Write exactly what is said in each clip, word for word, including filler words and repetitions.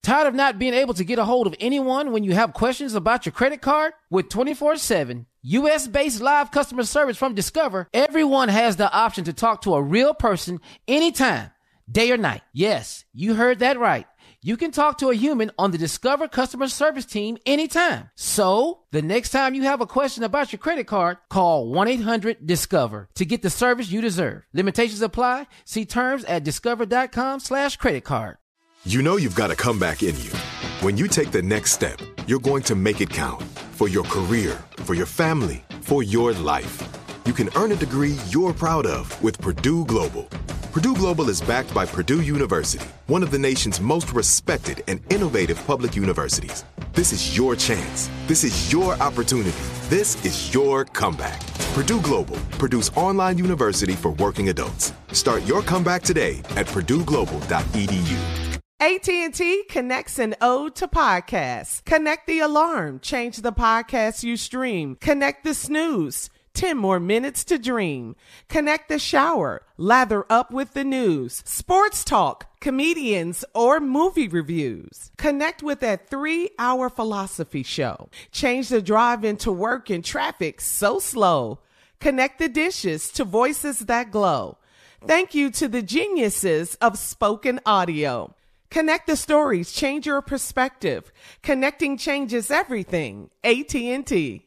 Tired of not being able to get a hold of anyone when you have questions about your credit card? With twenty-four seven U S-based live customer service from Discover, everyone has the option to talk to a real person anytime, day or night. Yes, you heard that right. You can talk to a human on the Discover customer service team anytime. So, the next time you have a question about your credit card, call one eight hundred discover to get the service you deserve. Limitations apply. See terms at discover.com slash credit card. You know you've got a comeback in you. When you take the next step, you're going to make it count. For your career, for your family, for your life. You can earn a degree you're proud of with Purdue Global. Purdue Global is backed by Purdue University, one of the nation's most respected and innovative public universities. This is your chance. This is your opportunity. This is your comeback. Purdue Global, Purdue's online university for working adults. Start your comeback today at purdue global dot e d u. A T and T connects an ode to podcasts. Connect the alarm. Change the podcast you stream. Connect the snooze. ten more minutes to dream. Connect the shower. Lather up with the news. Sports talk, comedians, or movie reviews. Connect with that three-hour philosophy show. Change the drive into work in traffic so slow. Connect the dishes to voices that glow. Thank you to the geniuses of spoken audio. Connect the stories, change your perspective. Connecting changes everything. A T and T.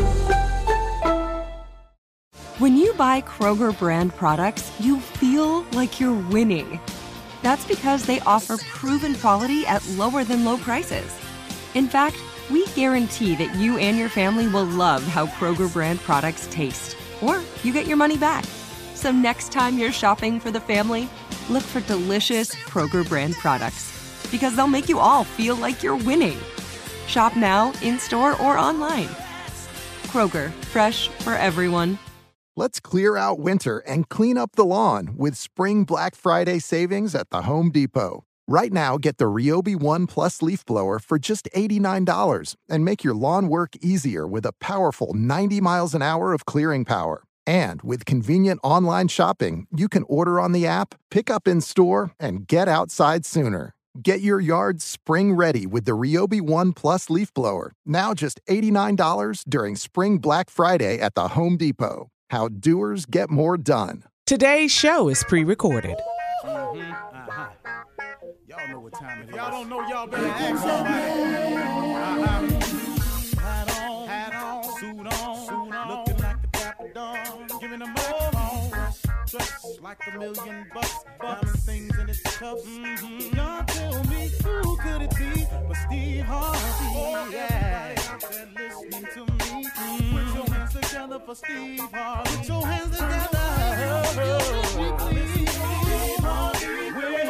When you buy Kroger brand products, you feel like you're winning. That's because they offer proven quality at lower than low prices. In fact, we guarantee that you and your family will love how Kroger brand products taste, or you get your money back. So next time you're shopping for the family, look for delicious Kroger brand products, because they'll make you all feel like you're winning. Shop now, in-store, or online. Kroger, fresh for everyone. Let's clear out winter and clean up the lawn with Spring Black Friday savings at the Home Depot. Right now, get the Ryobi One Plus leaf blower for just eighty-nine dollars and make your lawn work easier with a powerful ninety miles an hour of clearing power. And with convenient online shopping, you can order on the app, pick up in store, and get outside sooner. Get your yard spring ready with the Ryobi One Plus leaf blower, now just eighty-nine dollars during Spring Black Friday at the Home Depot. How doers get more done. Today's show is pre-recorded. Mm-hmm. Uh-huh. Y'all know what time it is. Y'all don't know, y'all better ask somebody. Uh-huh. Hat on, hat on, suit on, suit on, looking like a dapper dog, giving them all dressed like a million bucks, diamond things in its cuffs. Mm-hmm. Y'all tell me who could it be but Steve Harvey? Oh, yeah. Everybody out there listening to me. Mm-hmm. Put your hands together for Steve Harvey. Put your hands together. Oh, Steve Harvey.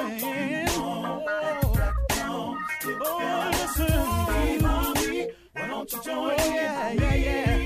Oh, listen, Steve Harvey. Why don't you join in? Yeah, yeah, yeah.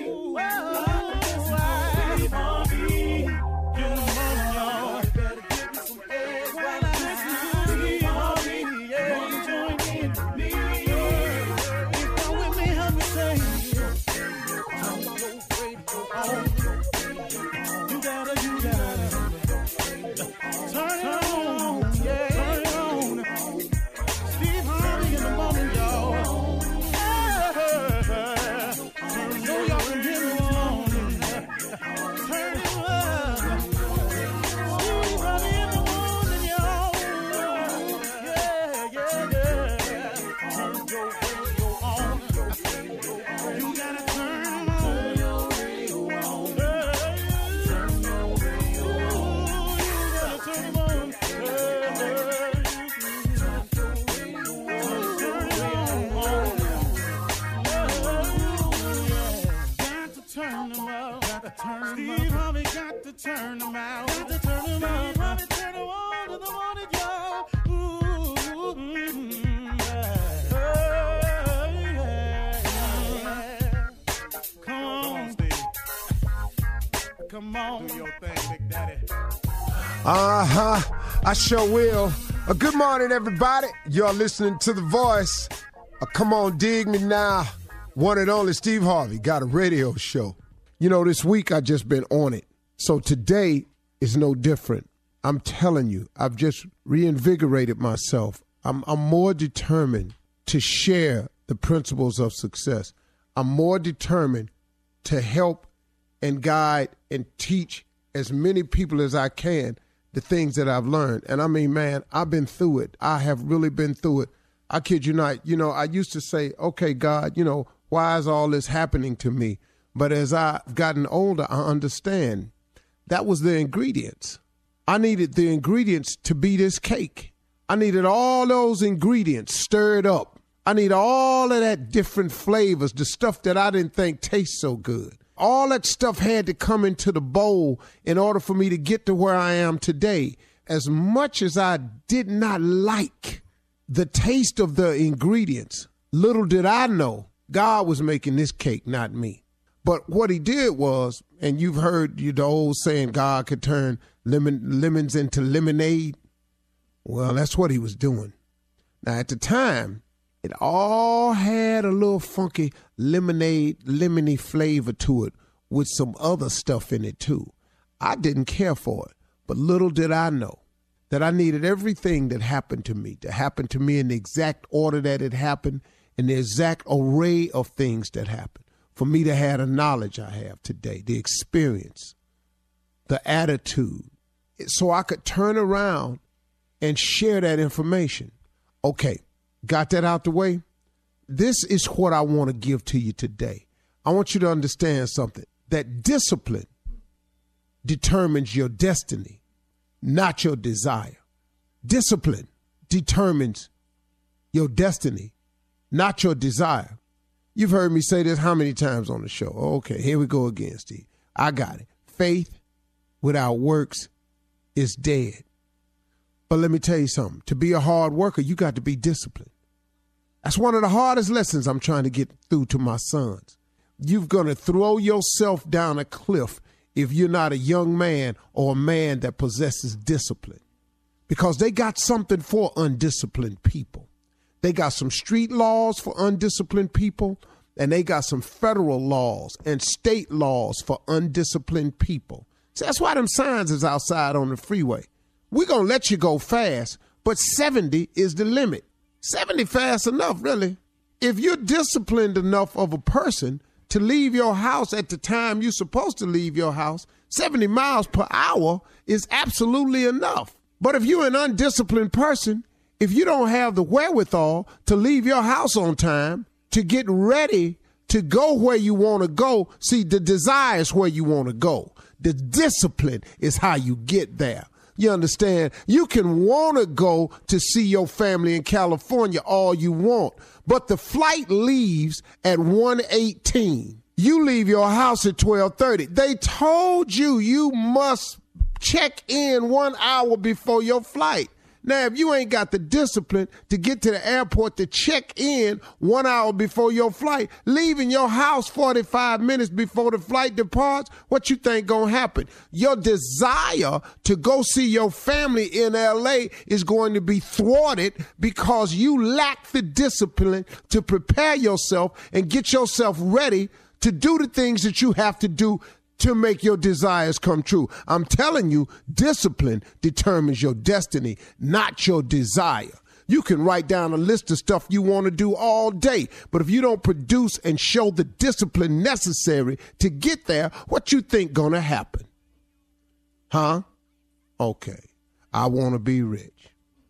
Steve Harvey got to turn them out. Got to turn them out. Harvey turn them on to the morning, y'all. Ooh, mm, yeah. Yeah, yeah. Come on, Steve. Come on. Do your thing, Big Daddy. Uh-huh. I sure will. Uh, good morning, everybody. Y'all listening to The Voice. Uh, come on, dig me now. One and only Steve Harvey got a radio show. You know, this week I just been on it. So today is no different. I'm telling you, I've just reinvigorated myself. I'm, I'm more determined to share the principles of success. I'm more determined to help and guide and teach as many people as I can the things that I've learned. And I mean, man, I've been through it. I have really been through it. I kid you not. You know, I used to say, okay, God, you know, why is all this happening to me? But as I've gotten older, I understand that was the ingredients. I needed the ingredients to be this cake. I needed all those ingredients stirred up. I need all of that different flavors, the stuff that I didn't think tastes so good. All that stuff had to come into the bowl in order for me to get to where I am today. As much as I did not like the taste of the ingredients, little did I know God was making this cake, not me. But what he did was, and you've heard the old saying, God could turn lemon, lemons into lemonade. Well, that's what he was doing. Now, at the time, it all had a little funky lemonade, lemony flavor to it with some other stuff in it, too. I didn't care for it, but little did I know that I needed everything that happened to me to happen to me in the exact order that it happened, in the exact array of things that happened, for me to have the knowledge I have today, the experience, the attitude, so I could turn around and share that information. Okay, got that out the way? This is what I want to give to you today. I want you to understand something, that discipline determines your destiny, not your desire. Discipline determines your destiny, not your desire. You've heard me say this how many times on the show? Okay, here we go again, Steve. I got it. Faith without works is dead. But let me tell you something. To be a hard worker, you got to be disciplined. That's one of the hardest lessons I'm trying to get through to my sons. You're going to throw yourself down a cliff if you're not a young man or a man that possesses discipline. Because they got something for undisciplined people. They got some street laws for undisciplined people, and they got some federal laws and state laws for undisciplined people. So that's why them signs is outside on the freeway. We're going to let you go fast, but seventy is the limit. seventy fast enough, really. If you're disciplined enough of a person to leave your house at the time you're supposed to leave your house, seventy miles per hour is absolutely enough. But if you're an undisciplined person, if you don't have the wherewithal to leave your house on time, to get ready to go where you want to go, see, the desire is where you want to go. The discipline is how you get there. You understand? You can want to go to see your family in California all you want, but the flight leaves at one eighteen. You leave your house at twelve thirty. They told you you must check in one hour before your flight. Now, if you ain't got the discipline to get to the airport to check in one hour before your flight, leaving your house forty-five minutes before the flight departs, what you think gonna happen? Your desire to go see your family in L A is going to be thwarted because you lack the discipline to prepare yourself and get yourself ready to do the things that you have to do to make your desires come true. I'm telling you, discipline determines your destiny, not your desire. You can write down a list of stuff you want to do all day, but if you don't produce and show the discipline necessary to get there, what you think gonna happen? Huh? Okay, I want to be rich.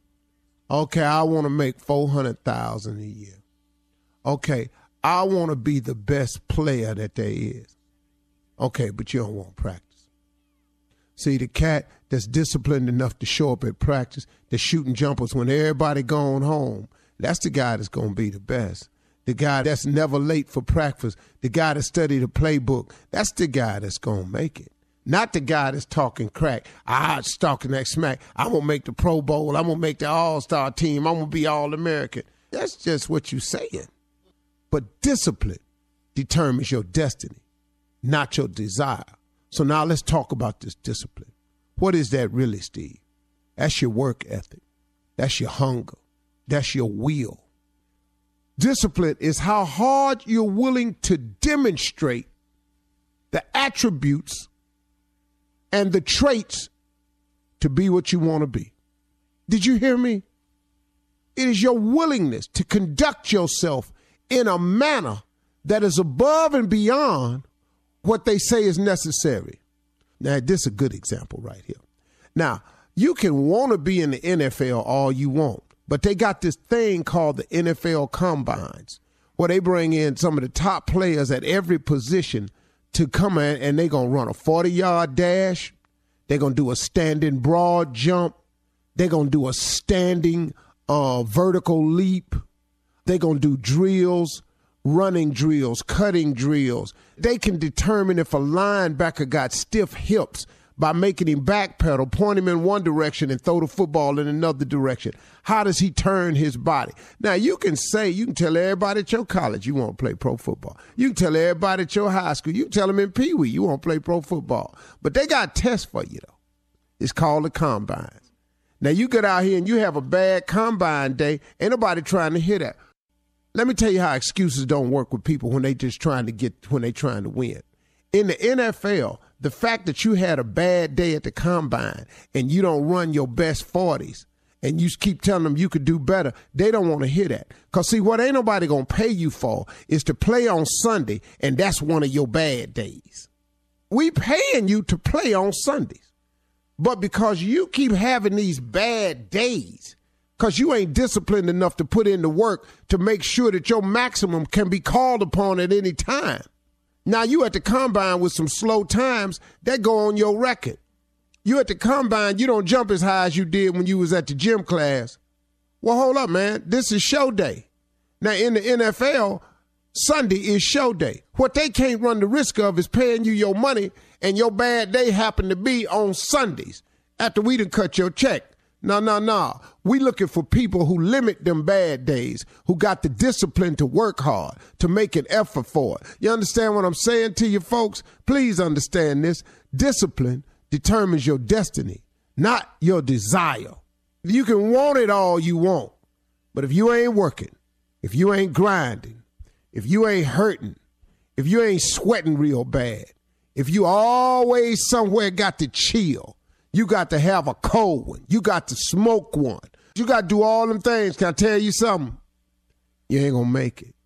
Okay, I want to make four hundred thousand dollars a year. Okay, I want to be the best player that there is. Okay, but you don't want practice. See, the cat that's disciplined enough to show up at practice, that's shooting jumpers when everybody going home, that's the guy that's going to be the best. The guy that's never late for practice, the guy that studied the playbook, that's the guy that's going to make it. Not the guy that's talking crack. I was talking that smack. I'm going to make the Pro Bowl. I'm going to make the All-Star team. I'm going to be All-American. That's just what you're saying. But discipline determines your destiny, not your desire. So now let's talk about this discipline. What is that really, Steve? That's your work ethic. That's your hunger. That's your will. Discipline is how hard you're willing to demonstrate the attributes and the traits to be what you want to be. Did you hear me? It is your willingness to conduct yourself in a manner that is above and beyond what they say is necessary. Now, this is a good example right here. Now, you can want to be in the N F L all you want, but they got this thing called the N F L Combines, where they bring in some of the top players at every position to come in, and they're going to run a forty-yard dash. They're going to do a standing broad jump. They're going to do a standing uh, vertical leap. They're going to do drills, running drills, cutting drills. They can determine if a linebacker got stiff hips by making him backpedal, point him in one direction and throw the football in another direction. How does he turn his body? Now, you can say, you can tell everybody at your college you want to play pro football. You can tell everybody at your high school, you can tell them in Pee Wee you want to play pro football. But they got tests for you, though. It's called the Combines. Now, you get out here and you have a bad Combine day, ain't nobody trying to hear that. Let me tell you how excuses don't work with people when they just trying to get, when they trying to win. In the N F L, the fact that you had a bad day at the Combine and you don't run your best forties and you keep telling them you could do better, they don't want to hear that. Because, see, what ain't nobody going to pay you for is to play on Sunday, and that's one of your bad days. We paying you to play on Sundays. But because you keep having these bad days, because you ain't disciplined enough to put in the work to make sure that your maximum can be called upon at any time. Now, you at the Combine with some slow times, that go on your record. You at the Combine, you don't jump as high as you did when you was at the gym class. Well, hold up, man. This is show day. Now, in the N F L, Sunday is show day. What they can't run the risk of is paying you your money and your bad day happen to be on Sundays after we done cut your check. No, no, no. We looking for people who limit them bad days, who got the discipline to work hard, to make an effort for it. You understand what I'm saying to you folks? Please understand this. Discipline determines your destiny, not your desire. You can want it all you want, but if you ain't working, if you ain't grinding, if you ain't hurting, if you ain't sweating real bad, if you always somewhere got to chill, you got to have a cold one. You got to smoke one. You got to do all them things. Can I tell you something? You ain't going to make it.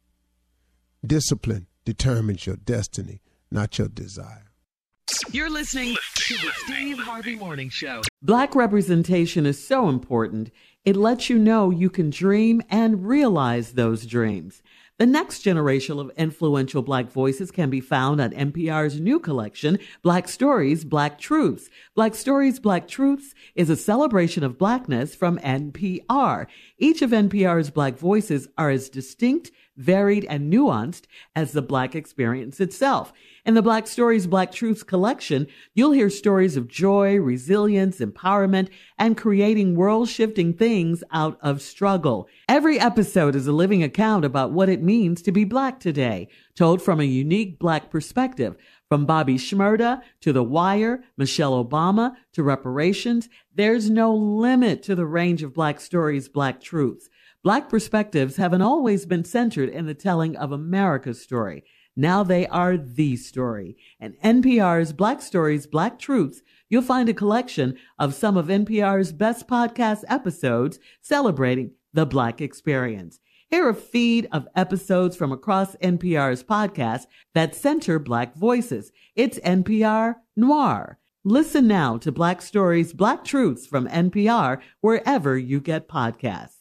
Discipline determines your destiny, not your desire. You're listening to the Steve Harvey Morning Show. Black representation is so important. It lets you know you can dream and realize those dreams. The next generation of influential Black voices can be found on N P R's new collection, Black Stories, Black Truths. Black Stories, Black Truths is a celebration of Blackness from N P R. Each of N P R's Black voices are as distinct, varied, and nuanced as the Black experience itself. In the Black Stories, Black Truths collection, you'll hear stories of joy, resilience, empowerment, and creating world-shifting things out of struggle. Every episode is a living account about what it means to be Black today, told from a unique Black perspective. From Bobby Shmurda to The Wire, Michelle Obama to reparations, there's no limit to the range of Black Stories, Black Truths. Black perspectives haven't always been centered in the telling of America's story. Now they are the story. In N P R's Black Stories, Black Truths, you'll find a collection of some of N P R's best podcast episodes celebrating the Black experience. Hear a feed of episodes from across N P R's podcasts that center Black voices. It's N P R Noir. Listen now to Black Stories, Black Truths from N P R wherever you get podcasts.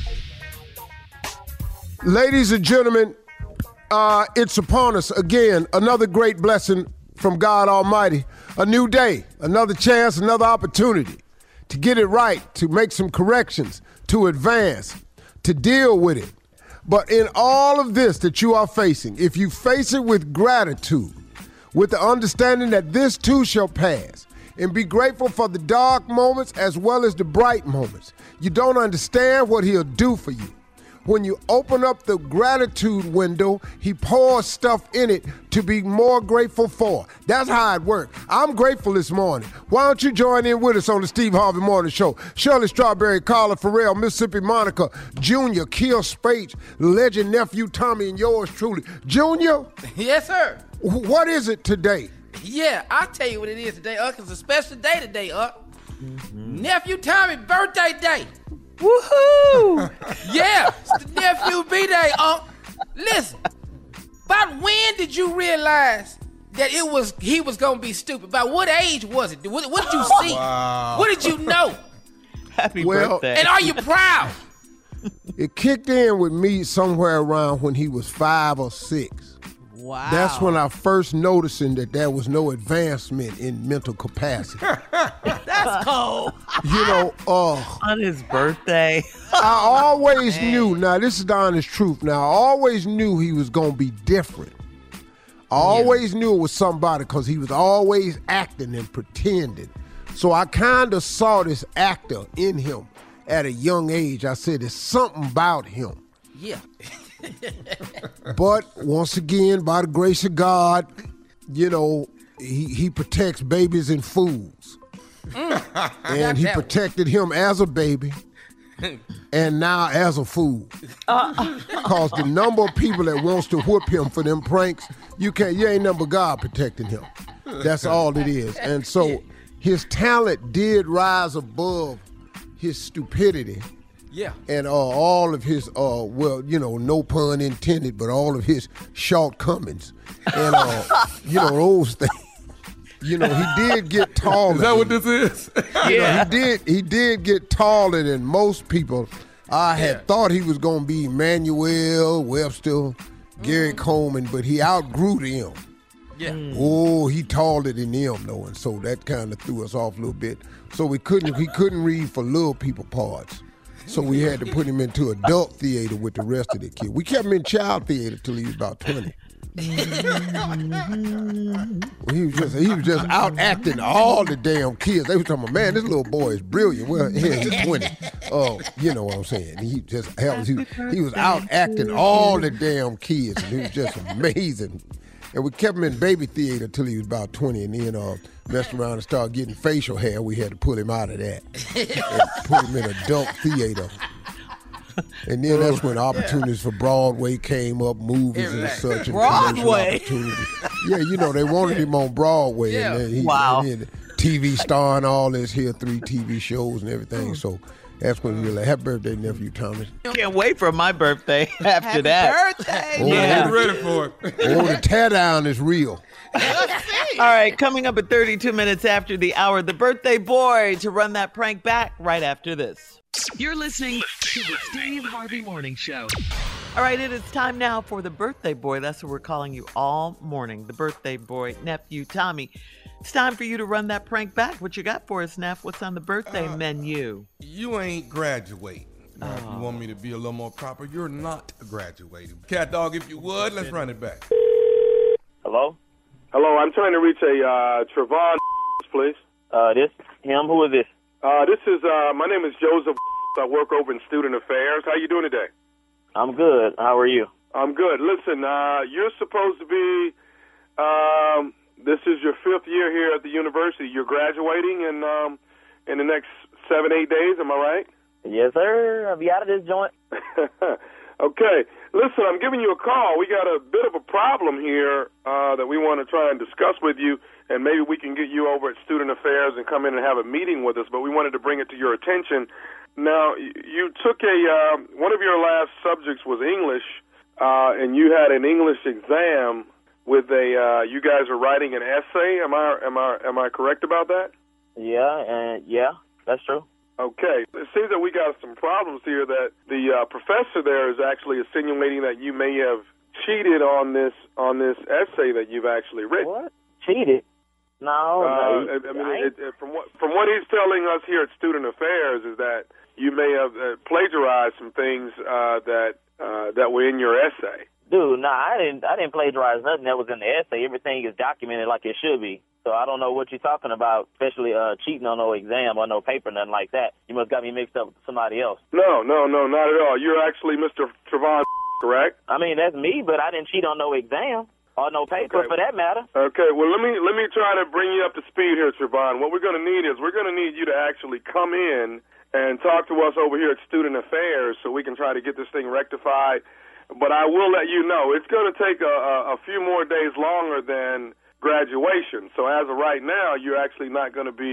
Ladies and gentlemen, uh, it's upon us again. Another great blessing from God Almighty. A new day, another chance, another opportunity to get it right, to make some corrections, to advance, to deal with it. But in all of this that you are facing, if you face it with gratitude, with the understanding that this too shall pass, and be grateful for the dark moments as well as the bright moments, you don't understand what he'll do for you. When you open up the gratitude window, he pours stuff in it to be more grateful for. That's how it works. I'm grateful this morning. Why don't you join in with us on the Steve Harvey Morning Show? Shirley Strawberry, Carla Farrell, Mississippi Monica, Junior, Kill Spate, legend nephew Tommy, and yours truly. Junior? Yes, sir. What is it today? Yeah, I'll tell you what it is today, Uck. It's a special day today, Uck. Mm-hmm. Nephew Tommy birthday day. Woohoo! Yeah, it's the nephew B-Day, Unc. Listen, about when did you realize that it was he was gonna be stupid? About what age was it? What, what did you see? Wow. What did you know? Happy Well- birthday. And are you proud? It kicked in with me somewhere around when he was five or six. Wow. That's when I first noticing that there was no advancement in mental capacity. That's cold. You know, uh, On his birthday. I always knew, now this is the honest truth, now I always knew he was going to be different. I always knew it was somebody because he was always acting and pretending. So I kind of saw this actor in him at a young age. I said, there's something about him. Yeah. But once again, by the grace of God, you know, he, he protects babies and fools. Mm. And he protected him as a baby and now as a fool. Because the number of people that wants to whoop him for them pranks, you can't, you ain't nothing but God protecting him. That's all it is. And so his talent did rise above his stupidity. Yeah. And uh, all of his, uh, well, you know, no pun intended, but all of his shortcomings. And, uh, you know, those things. You know, he did get taller. Is that what this is? You know, he did he did get taller than most people. I had Yeah. thought he was going to be Emmanuel, Webster, Gary Coleman, but he outgrew them. Yeah. Oh, he taller than them, though, and so that kind of threw us off a little bit. So we couldn't he couldn't read for little people parts. So we had to put him into adult theater with the rest of the kids. We kept him in child theater till he was about twenty. Well, he was just he was just out acting all the damn kids. They was talking about, man, this little boy is brilliant. Well, yeah, he's twenty. Oh, uh, you know what I'm saying? He just hell, he, he was out acting all the damn kids, and he was just amazing. And we kept him in baby theater till he was about twenty, and then uh, messed around and started getting facial hair. We had to pull him out of that and put him in adult theater. And then that's when opportunities for Broadway came up, movies and such. And Broadway? opportunities. Yeah, you know, they wanted him on Broadway. Yeah. And then he, Wow. and then T V star and all this here, three T V shows and everything. So that's when we were like, happy birthday, nephew Thomas. Can't wait for my birthday after Happy that. birthday. Oh, Yeah. Get ready for it. Oh, the tear down is real. All right, coming up at thirty-two minutes after the hour, the birthday boy to run that prank back right after this. You're listening to the Steve Harvey Morning Show. All right, it is time now for the birthday boy. That's what we're calling you all morning. The birthday boy, nephew Tommy. It's time for you to run that prank back. What you got for us, Neff? What's on the birthday Uh, menu? You ain't graduating. Now, if you want me to be a little more proper, you're not graduating. Cat dog, if you would, let's run it back. Hello? Hello, I'm trying to reach a uh, Trevon, please. Uh, this him? Who is this? Uh, this is, uh, my name is Joseph. I work over in Student Affairs. How you doing today? I'm good. How are you? I'm good. Listen, uh, you're supposed to be, um, this is your fifth year here at the university. You're graduating in, um, in the next seven, eight days. Am I right? Yes, sir. I'll be out of this joint. Okay. Listen, I'm giving you a call. We got a bit of a problem here uh, that we want to try and discuss with you, and maybe we can get you over at Student Affairs and come in and have a meeting with us, but we wanted to bring it to your attention. Now, you took a, uh, one of your last subjects was English, uh, and you had an English exam with a, uh, you guys are writing an essay. Am I, am I, am I correct about that? Yeah, and yeah, that's true. Okay. It seems that we got some problems here that the uh, professor there is actually insinuating that you may have cheated on this on this essay that you've actually written. What? Cheated? No, Uh, no. I, I mean, it, it, from what from what he's telling us here at Student Affairs is that you may have uh, plagiarized some things uh, that uh, that were in your essay. Dude, no, I didn't. I didn't plagiarize nothing that was in the essay. Everything is documented like it should be. So I don't know what you're talking about, especially uh, cheating on no exam or no paper, nothing like that. You must got me mixed up with somebody else. No, no, no, not at all. You're actually Mister Trevon, correct? I mean, that's me, but I didn't cheat on no exam or no paper Okay. for that matter. Okay, well, let me let me try to bring you up to speed here, Trevon. What we're going to need is we're going to need you to actually come in and talk to us over here at Student Affairs so we can try to get this thing rectified. But I will let you know, it's going to take a, a, a few more days longer than graduation. So as of right now, you're actually not going to be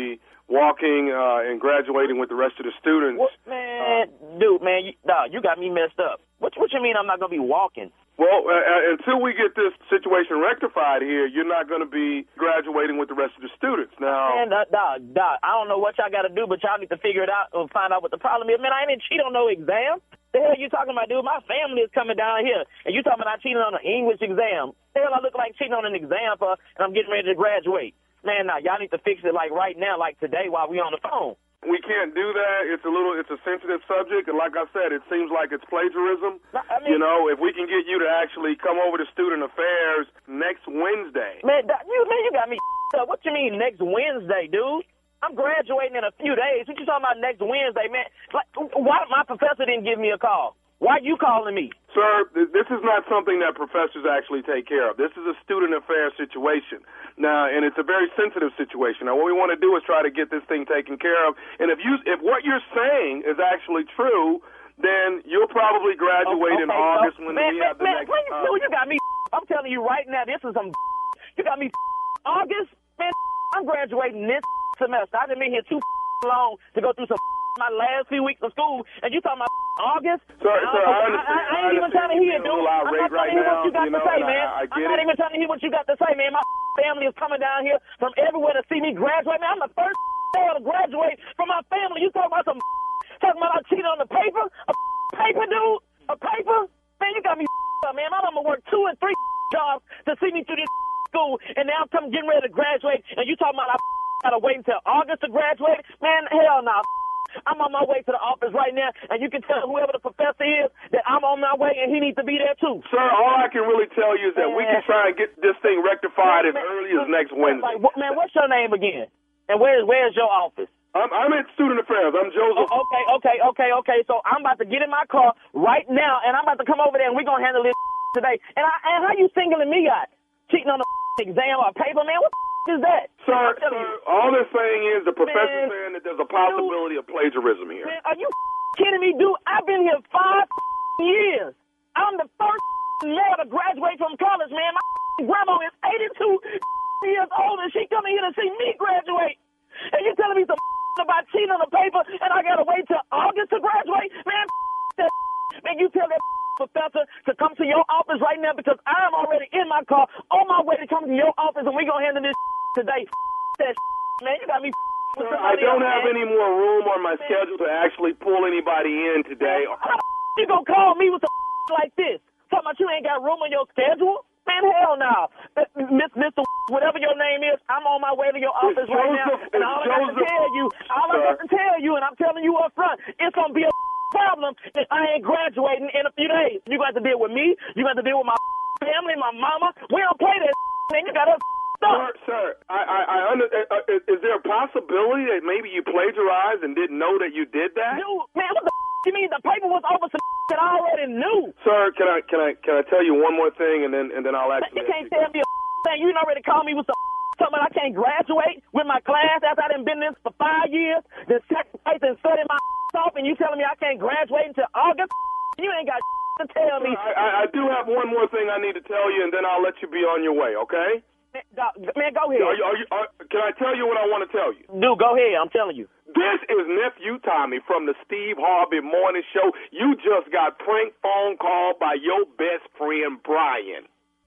walking uh, and graduating with the rest of the students. What, man, uh, dude, man, you, nah, you got me messed up. What, what you mean I'm not going to be walking? Well, uh, until we get this situation rectified here, you're not going to be graduating with the rest of the students. Now, man, uh, nah, nah, I don't know what y'all got to do, but y'all need to figure it out and find out what the problem is. Man, I ain't cheat on no exam. The hell you talking about, dude? My family is coming down here, and you talking about I cheated on an English exam. The hell I look like cheating on an exam for, and I'm getting ready to graduate. Man, nah, y'all need to fix it like right now, like today while we on the phone. We can't do that. It's a little, it's a sensitive subject, and like I said, it seems like it's plagiarism. I mean, you know, if we can get you to actually come over to Student Affairs next Wednesday. Man, you man, you got me up. What you mean next Wednesday, dude? I'm graduating in a few days. What you talking about next Wednesday, man? Like, why my professor didn't give me a call? Why are you calling me? Sir, this is not something that professors actually take care of. This is a student affairs situation. Now, and it's a very sensitive situation. Now, what we want to do is try to get this thing taken care of. And if you, if what you're saying is actually true, then you'll probably graduate okay, in August so, when man, we man, have the man, next. Man, uh, you got me. I'm telling you right now, this is some. You got me. August, man. I'm graduating this semester. I've been here too long to go through some my last few weeks of school, and you talking about August? Sir, sir, I, I, I, I ain't even trying to hear it, dude. I'm not trying to hear what you got to say, man. I'm not even trying to hear what you got to say, man. My family is coming down here from everywhere to see me graduate. Man, I'm the first to graduate from my family. You talking about some talking about I cheated on the paper? A paper, dude? A paper? Man, you got me up, man. My mama worked two and three jobs to see me through this school, and now I'm coming getting ready to graduate, and you talking about I gotta wait until August to graduate? Man, hell no. Nah. I'm on my way to the office right now, and you can tell whoever the professor is that I'm on my way, and he needs to be there too. Sir, all I can really tell you is that man. we can try and get this thing rectified man, as man, early as next Wednesday. Like, man, what's your name again? And where's where's your office? I'm, I'm at Student Affairs. I'm Joseph. Oh, okay, okay, okay, okay. So I'm about to get in my car right now, and I'm about to come over there, and we're going to handle this today. And, I, and how you singling me out? Cheating on the exam or paper, man? What the is that? Sir, sir, all they're saying is the professor's saying that there's a possibility dude, of plagiarism here. Man, are you kidding me, dude? I've been here five years. I'm the first male to graduate from college, man. My grandma is eighty-two years old, and she coming here to see me graduate. And you telling me some about cheating on the paper, and I gotta wait till August to graduate? Man, that man, you tell that professor to come to your office right now because I'm already in my car on my way to come to your office, and we're gonna handle this today. That man, you got me. Sir, I don't else, have man. any more room on my man. schedule to actually pull anybody in today. How you gonna call me with some like this? Talking about you ain't got room on your schedule? Man, hell no. Miss Mister Whatever your name is, I'm on my way to your office it's right Joseph, now, and all I got to tell you, all I got to tell you, and I'm telling you up front, it's gonna be a problem if I ain't graduating in a few days. You got to deal with me. You got to deal with my family, my mama. We don't play that, man. You got us. Sir, sir, I, I, I under, uh, is, is there a possibility that maybe you plagiarized and didn't know that you did that? Dude, man, what the f- you mean? The paper was over some that I already knew. Sir, can I, can I, can I tell you one more thing, and then, and then I'll actually. You can't tell me a thing. You already called me with some something I can't graduate with my class after I done been this for five years, then sacrifice and study my off, and you telling me I can't graduate until August? You ain't got to tell me. I, I, I do have one more thing I need to tell you, and then I'll let you be on your way, okay? Man, go ahead. Are you, are you, are, can I tell you what I want to tell you? Dude, go ahead. I'm telling you. This is Nephew Tommy from the Steve Harvey Morning Show. You just got prank phone called by your best friend, Brian.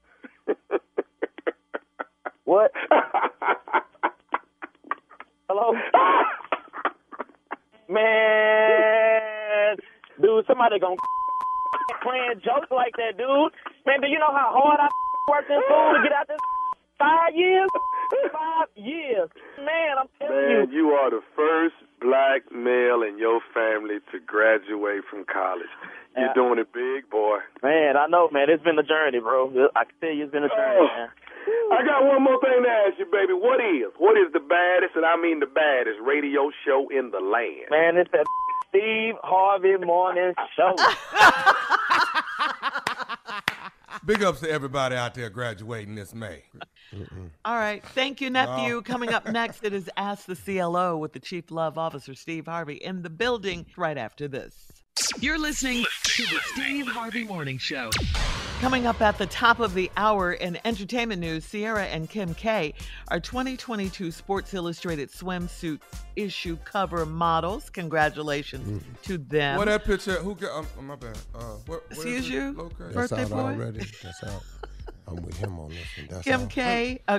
What? Hello? Man, dude, somebody gonna playing jokes like that, dude. Man, do you know how hard I worked in school to get out this? Five years? Five years. Man, I'm telling Man, you. Man, you are the first black male in your family to graduate from college. You're yeah. doing it big, boy. Man, I know, man. It's been a journey, bro. I can tell you it's been a journey, oh. man. I got one more thing to ask you, baby. What is, what is the baddest, and I mean the baddest, radio show in the land? Man, it's that Steve Harvey Morning Show. Big ups to everybody out there graduating this May. Mm-mm. All right. Thank you, nephew. Wow. Coming up next, it is Ask the C L O with the Chief Love Officer, Steve Harvey, in the building right after this. You're listening to the Steve Harvey Morning Show. Coming up at the top of the hour in entertainment news, Sierra and Kim K are twenty twenty-two Sports Illustrated swimsuit issue cover models. Congratulations mm. to them. What that picture? Who got? Um, oh, my bad. Uh, where, Excuse you, located? That's birthday out boy. already. That's out. I'm with him on this one. That's Kim out. K. Uh,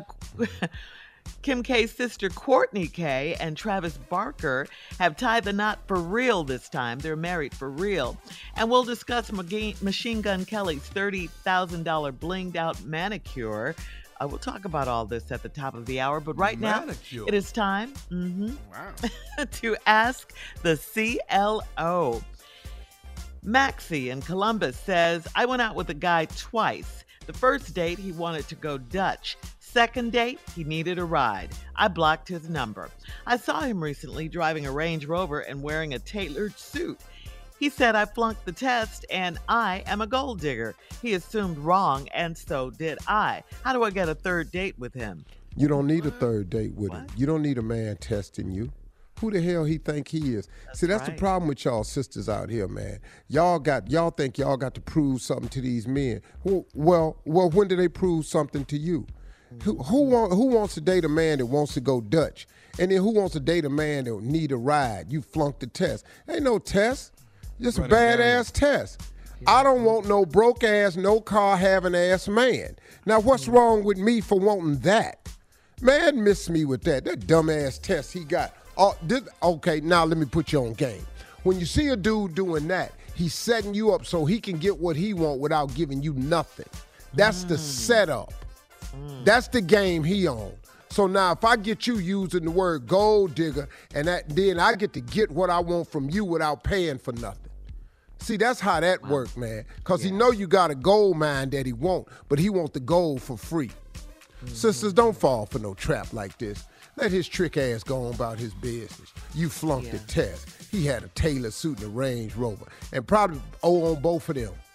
Kim K's sister Courtney K and Travis Barker have tied the knot for real this time. They're married for real. And we'll discuss Machine Gun Kelly's thirty thousand dollars blinged out manicure. Uh, we'll talk about all this at the top of the hour. But right manicure. now, it is time mm-hmm, wow. to ask the C L O. Maxie in Columbus says, I went out with a guy twice. The first date, he wanted to go Dutch. Second date, he needed a ride. I blocked his number. I saw him recently driving a Range Rover and wearing a tailored suit. He said I flunked the test and I am a gold digger. He assumed wrong and so did I. How do I get a third date with him? You don't need a third date with what? him. You don't need a man testing you. Who the hell he think he is? That's See, that's right. the problem with y'all sisters out here, man. Y'all got y'all think y'all got to prove something to these men. Who, well, well, when do they prove something to you? Who, who, want, who wants to date a man that wants to go Dutch? And then who wants to date a man that need a ride? You flunked the test. Ain't no test. Just a badass test. I don't want no broke ass, no car having ass man. Now, what's wrong with me for wanting that? Man, miss me with that. That dumbass test he got. Oh, this, okay, now let me put you on game. When you see a dude doing that, he's setting you up so he can get what he want without giving you nothing. That's mm. the setup. Mm. That's the game he on. So now if I get you using the word gold digger, and that, then I get to get what I want from you without paying for nothing. See, that's how that wow. work, man. Because yeah. he know you got a gold mine that he want, but he want the gold for free. Mm-hmm. Sisters, don't fall for no trap like this. Let his trick ass go on about his business. You flunked yeah. the test. He had a tailored suit and a Range Rover, and probably owe on both of them.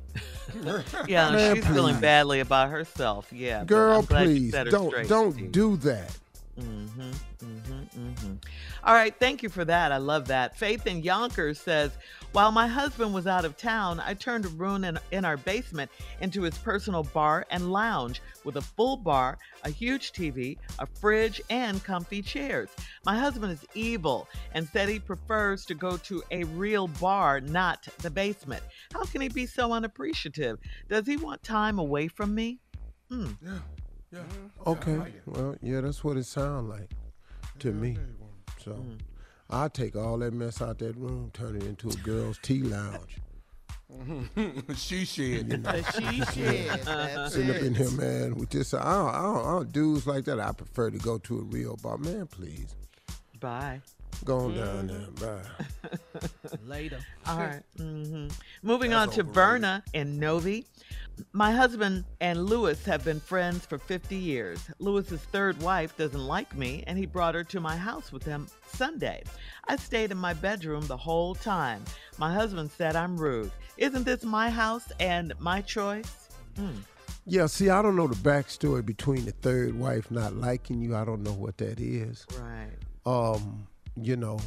Yeah, Man, she's please. feeling badly about herself. Yeah, girl, but I'm glad you please set her don't straight, don't Steve. do that. Mm-hmm, mm-hmm, mm-hmm. All right, thank you for that. I love that. Faith in Yonkers says, while my husband was out of town, I turned a room in, in our basement into his personal bar and lounge with a full bar, a huge T V, a fridge, and comfy chairs. My husband is evil and said he prefers to go to a real bar, not the basement. How can he be so unappreciative? Does he want time away from me? Hmm. Yeah. Yeah. Okay. Well, yeah, that's what it sounds like to me. So mm. I'll take all that mess out that room, turn it into a girl's tea lounge. She shed. You know? She shed. That's Sitting it. up in here, man, with this. I don't, I, don't, I don't dudes like that. I prefer to go to a real bar. Man, please. Bye. Go on mm. down there. Bye. Later. All right. Mm-hmm. Moving That's on to overrated. Verna in Novi. My husband and Lewis have been friends for fifty years. Lewis's third wife doesn't like me, and he brought her to my house with him Sunday. I stayed in my bedroom the whole time. My husband said I'm rude. Isn't this my house and my choice? Mm. Yeah, see, I don't know the backstory between the third wife not liking you. I don't know what that is. Right. Um, you know,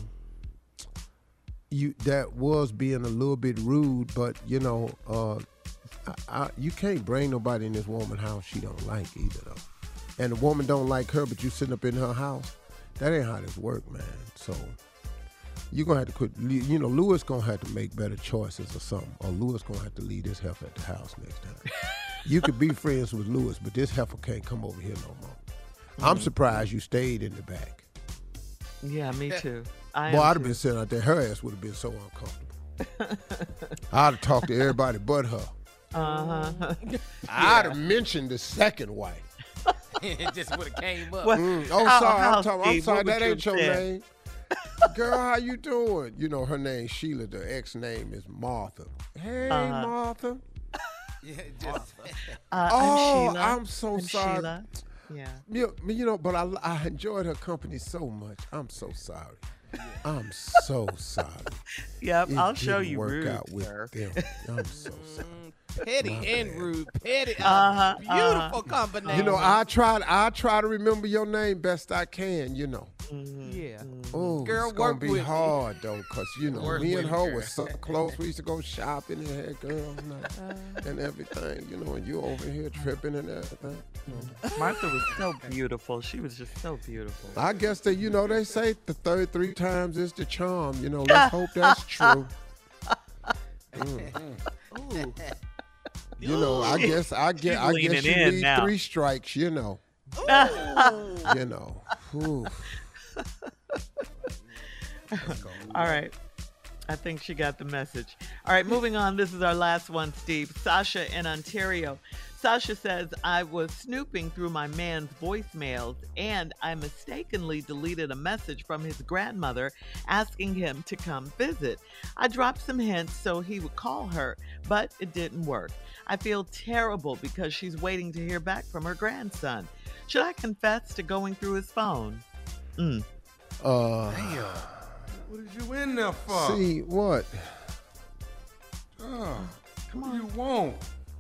you that was being a little bit rude, but you know, uh, I, I, you can't bring nobody in this woman's house she don't like either, though. And the woman don't like her, but you sitting up in her house. That ain't how this work, man. So you're gonna have to quit. You know, Lewis gonna have to make better choices or something, or Lewis gonna have to leave this heifer at the house next time. You could be friends with Lewis, but this heifer can't come over here no more. Mm-hmm. I'm surprised you stayed in the back. Yeah, me too. I Boy, am I'd have too. been sitting out there. Her ass would have been so uncomfortable. I'd have talked to everybody but her. Uh-huh. I'd have mentioned the second wife. It just would have came up. What? Mm. Oh, How- sorry, how, I'm, talking, I'm Steve, sorry, what would that you ain't your have said? name. Girl, how you doing? You know, her name Sheila, the ex name is Martha. Hey, Uh-huh. Martha. Yeah, just, Uh, Oh, I'm Sheila. I'm so I'm sorry. Sheila. Yeah. You, you know, but I, I enjoyed her company so much. I'm so sorry. I'm so sorry. Yep, It I'll show didn't you work rude, out with sir. them. I'm so sorry. Petty and rude. Petty. Uh, Uh-huh, beautiful uh-huh. combination. You know, I try. I try to remember your name best I can. You know. Yeah. Oh, Girl, it's gonna work be with me. hard though, cause you know Work me with and me, her girl. was so close. We used to go shopping and had girls night and everything. You know, and you over here tripping and everything. You know. Martha was so beautiful. She was just so beautiful. I guess that you know they say the third three times is the charm. You know, let's hope that's true. Mm. Ooh. You know, I guess I She's get I leaning guess you in need now. three strikes. You know, you know. Whew. All right. I think she got the message. All right, moving on. This is our last one, Steve. Sasha in Ontario. Sasha says, I was snooping through my man's voicemails and I mistakenly deleted a message from his grandmother asking him to come visit. I dropped some hints so he would call her, but it didn't work. I feel terrible because she's waiting to hear back from her grandson. Should I confess to going through his phone? Mm. Uh, Damn. What did you in there for? see what? Oh, come on. What do you want?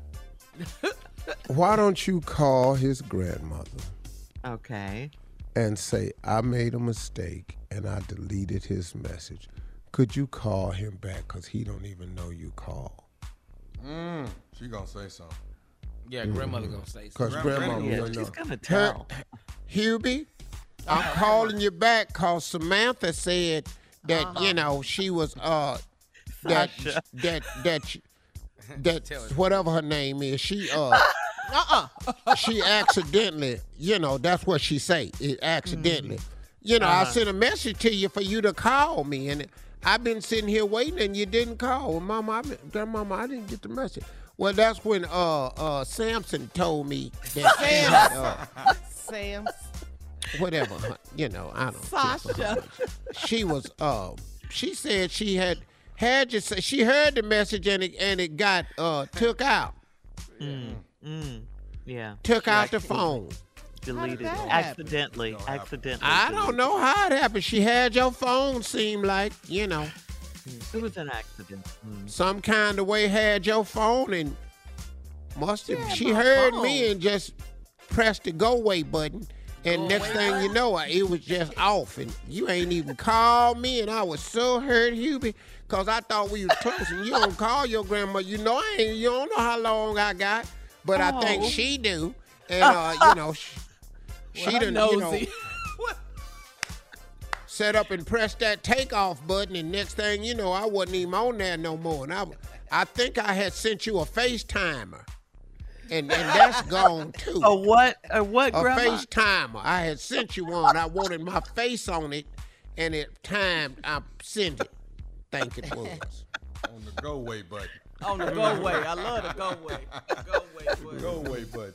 Why don't you call his grandmother Okay. and say, I made a mistake and I deleted his message. Could you call him back? Because he don't even know you called. Mm, she gonna say something. Yeah, grandmother gonna say Because something. grandma Yeah, will she's know. gonna tell. Hubie, I'm calling you back because Samantha said that, you know, she was, uh, that, Sasha. that, that, that, Tell her. whatever her name is, she, uh, Uh-uh. she accidentally, you know, that's what she say, it accidentally. Mm-hmm. You know, I Uh-huh. sent a message to you for you to call me, and I've been sitting here waiting, and you didn't call. Well, Mama, I been, Grandmama, I didn't get the message. Well, that's when uh uh Samson told me that she had, uh, Sam. whatever, huh, you know, I don't. Sasha. She was uh she said she had had you say she heard the message and it and it got uh took out, Mm, mm, yeah. took She out the actually phone. Deleted that it. happen? Accidentally. Accidentally. I don't know how it happened. She had your phone, seemed like, you know, deleted. It was an accident. Mm. some kind of way had your phone and must have. Yeah, She my heard phone. me and just pressed the go away button. And Go next away thing you know, it was just off. And you ain't even called me. And I was so hurt, Hubie, because I thought we was close. And you don't call your grandma. You know, I ain't, you don't know how long I got. But I think Oh. she do. And, uh, you know, she, she Well, done, you know, nosy. set up and pressed that takeoff button, and next thing you know, I wasn't even on there no more. And I, I think I had sent you a FaceTimer, and, and that's gone too. A what? A what, a Grandma? FaceTimer. I had sent you one. I wanted my face on it, and it timed. I sent it. Think it was. On the go away button. On the go away. I love the go away. Go away. Go away button.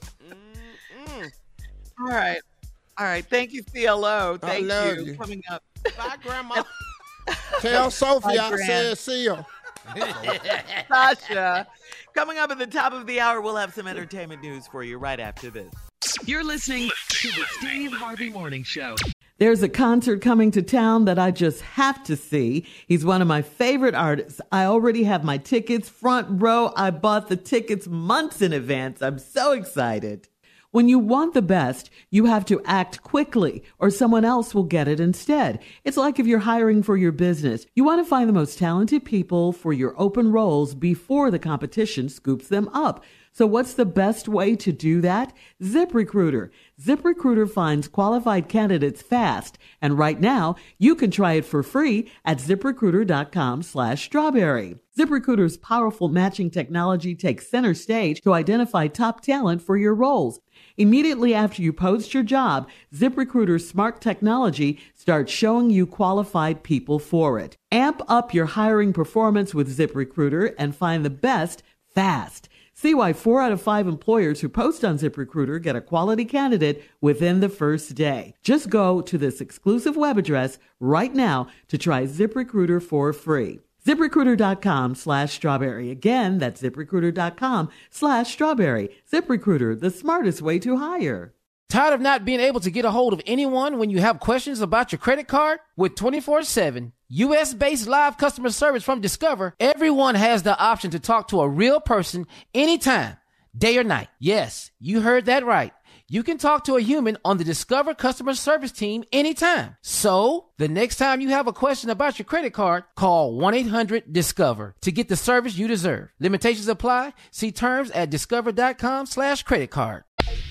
All right. All right. Thank you, C L O. Thank love you. you. Coming up. Bye, Grandma. Tell Sophie Hi, I Gran. said see her. Sasha. Coming up at the top of the hour, we'll have some entertainment news for you right after this. You're listening to the Steve Harvey Morning Show. There's a concert coming to town that I just have to see. He's one of my favorite artists. I already have my tickets front row. I bought the tickets months in advance. I'm so excited. When you want the best, you have to act quickly or someone else will get it instead. It's like if you're hiring for your business. You want to find the most talented people for your open roles before the competition scoops them up. So what's the best way to do that? ZipRecruiter. ZipRecruiter finds qualified candidates fast. And right now, you can try it for free at ZipRecruiter.com slash strawberry. ZipRecruiter's powerful matching technology takes center stage to identify top talent for your roles. Immediately after you post your job, ZipRecruiter's smart technology starts showing you qualified people for it. Amp up your hiring performance with ZipRecruiter and find the best fast. See why four out of five employers who post on ZipRecruiter get a quality candidate within the first day. Just go to this exclusive web address right now to try ZipRecruiter for free. ZipRecruiter.com slash strawberry. Again, that's ZipRecruiter.com slash strawberry. ZipRecruiter, the smartest way to hire. Tired of not being able to get a hold of anyone when you have questions about your credit card? With twenty-four seven U S-based live customer service from Discover, everyone has the option to talk to a real person anytime, day or night. Yes, you heard that right. You can talk to a human on the Discover customer service team anytime. So, the next time you have a question about your credit card, call one eight hundred discover to get the service you deserve. Limitations apply. See terms at discover.com slash credit card.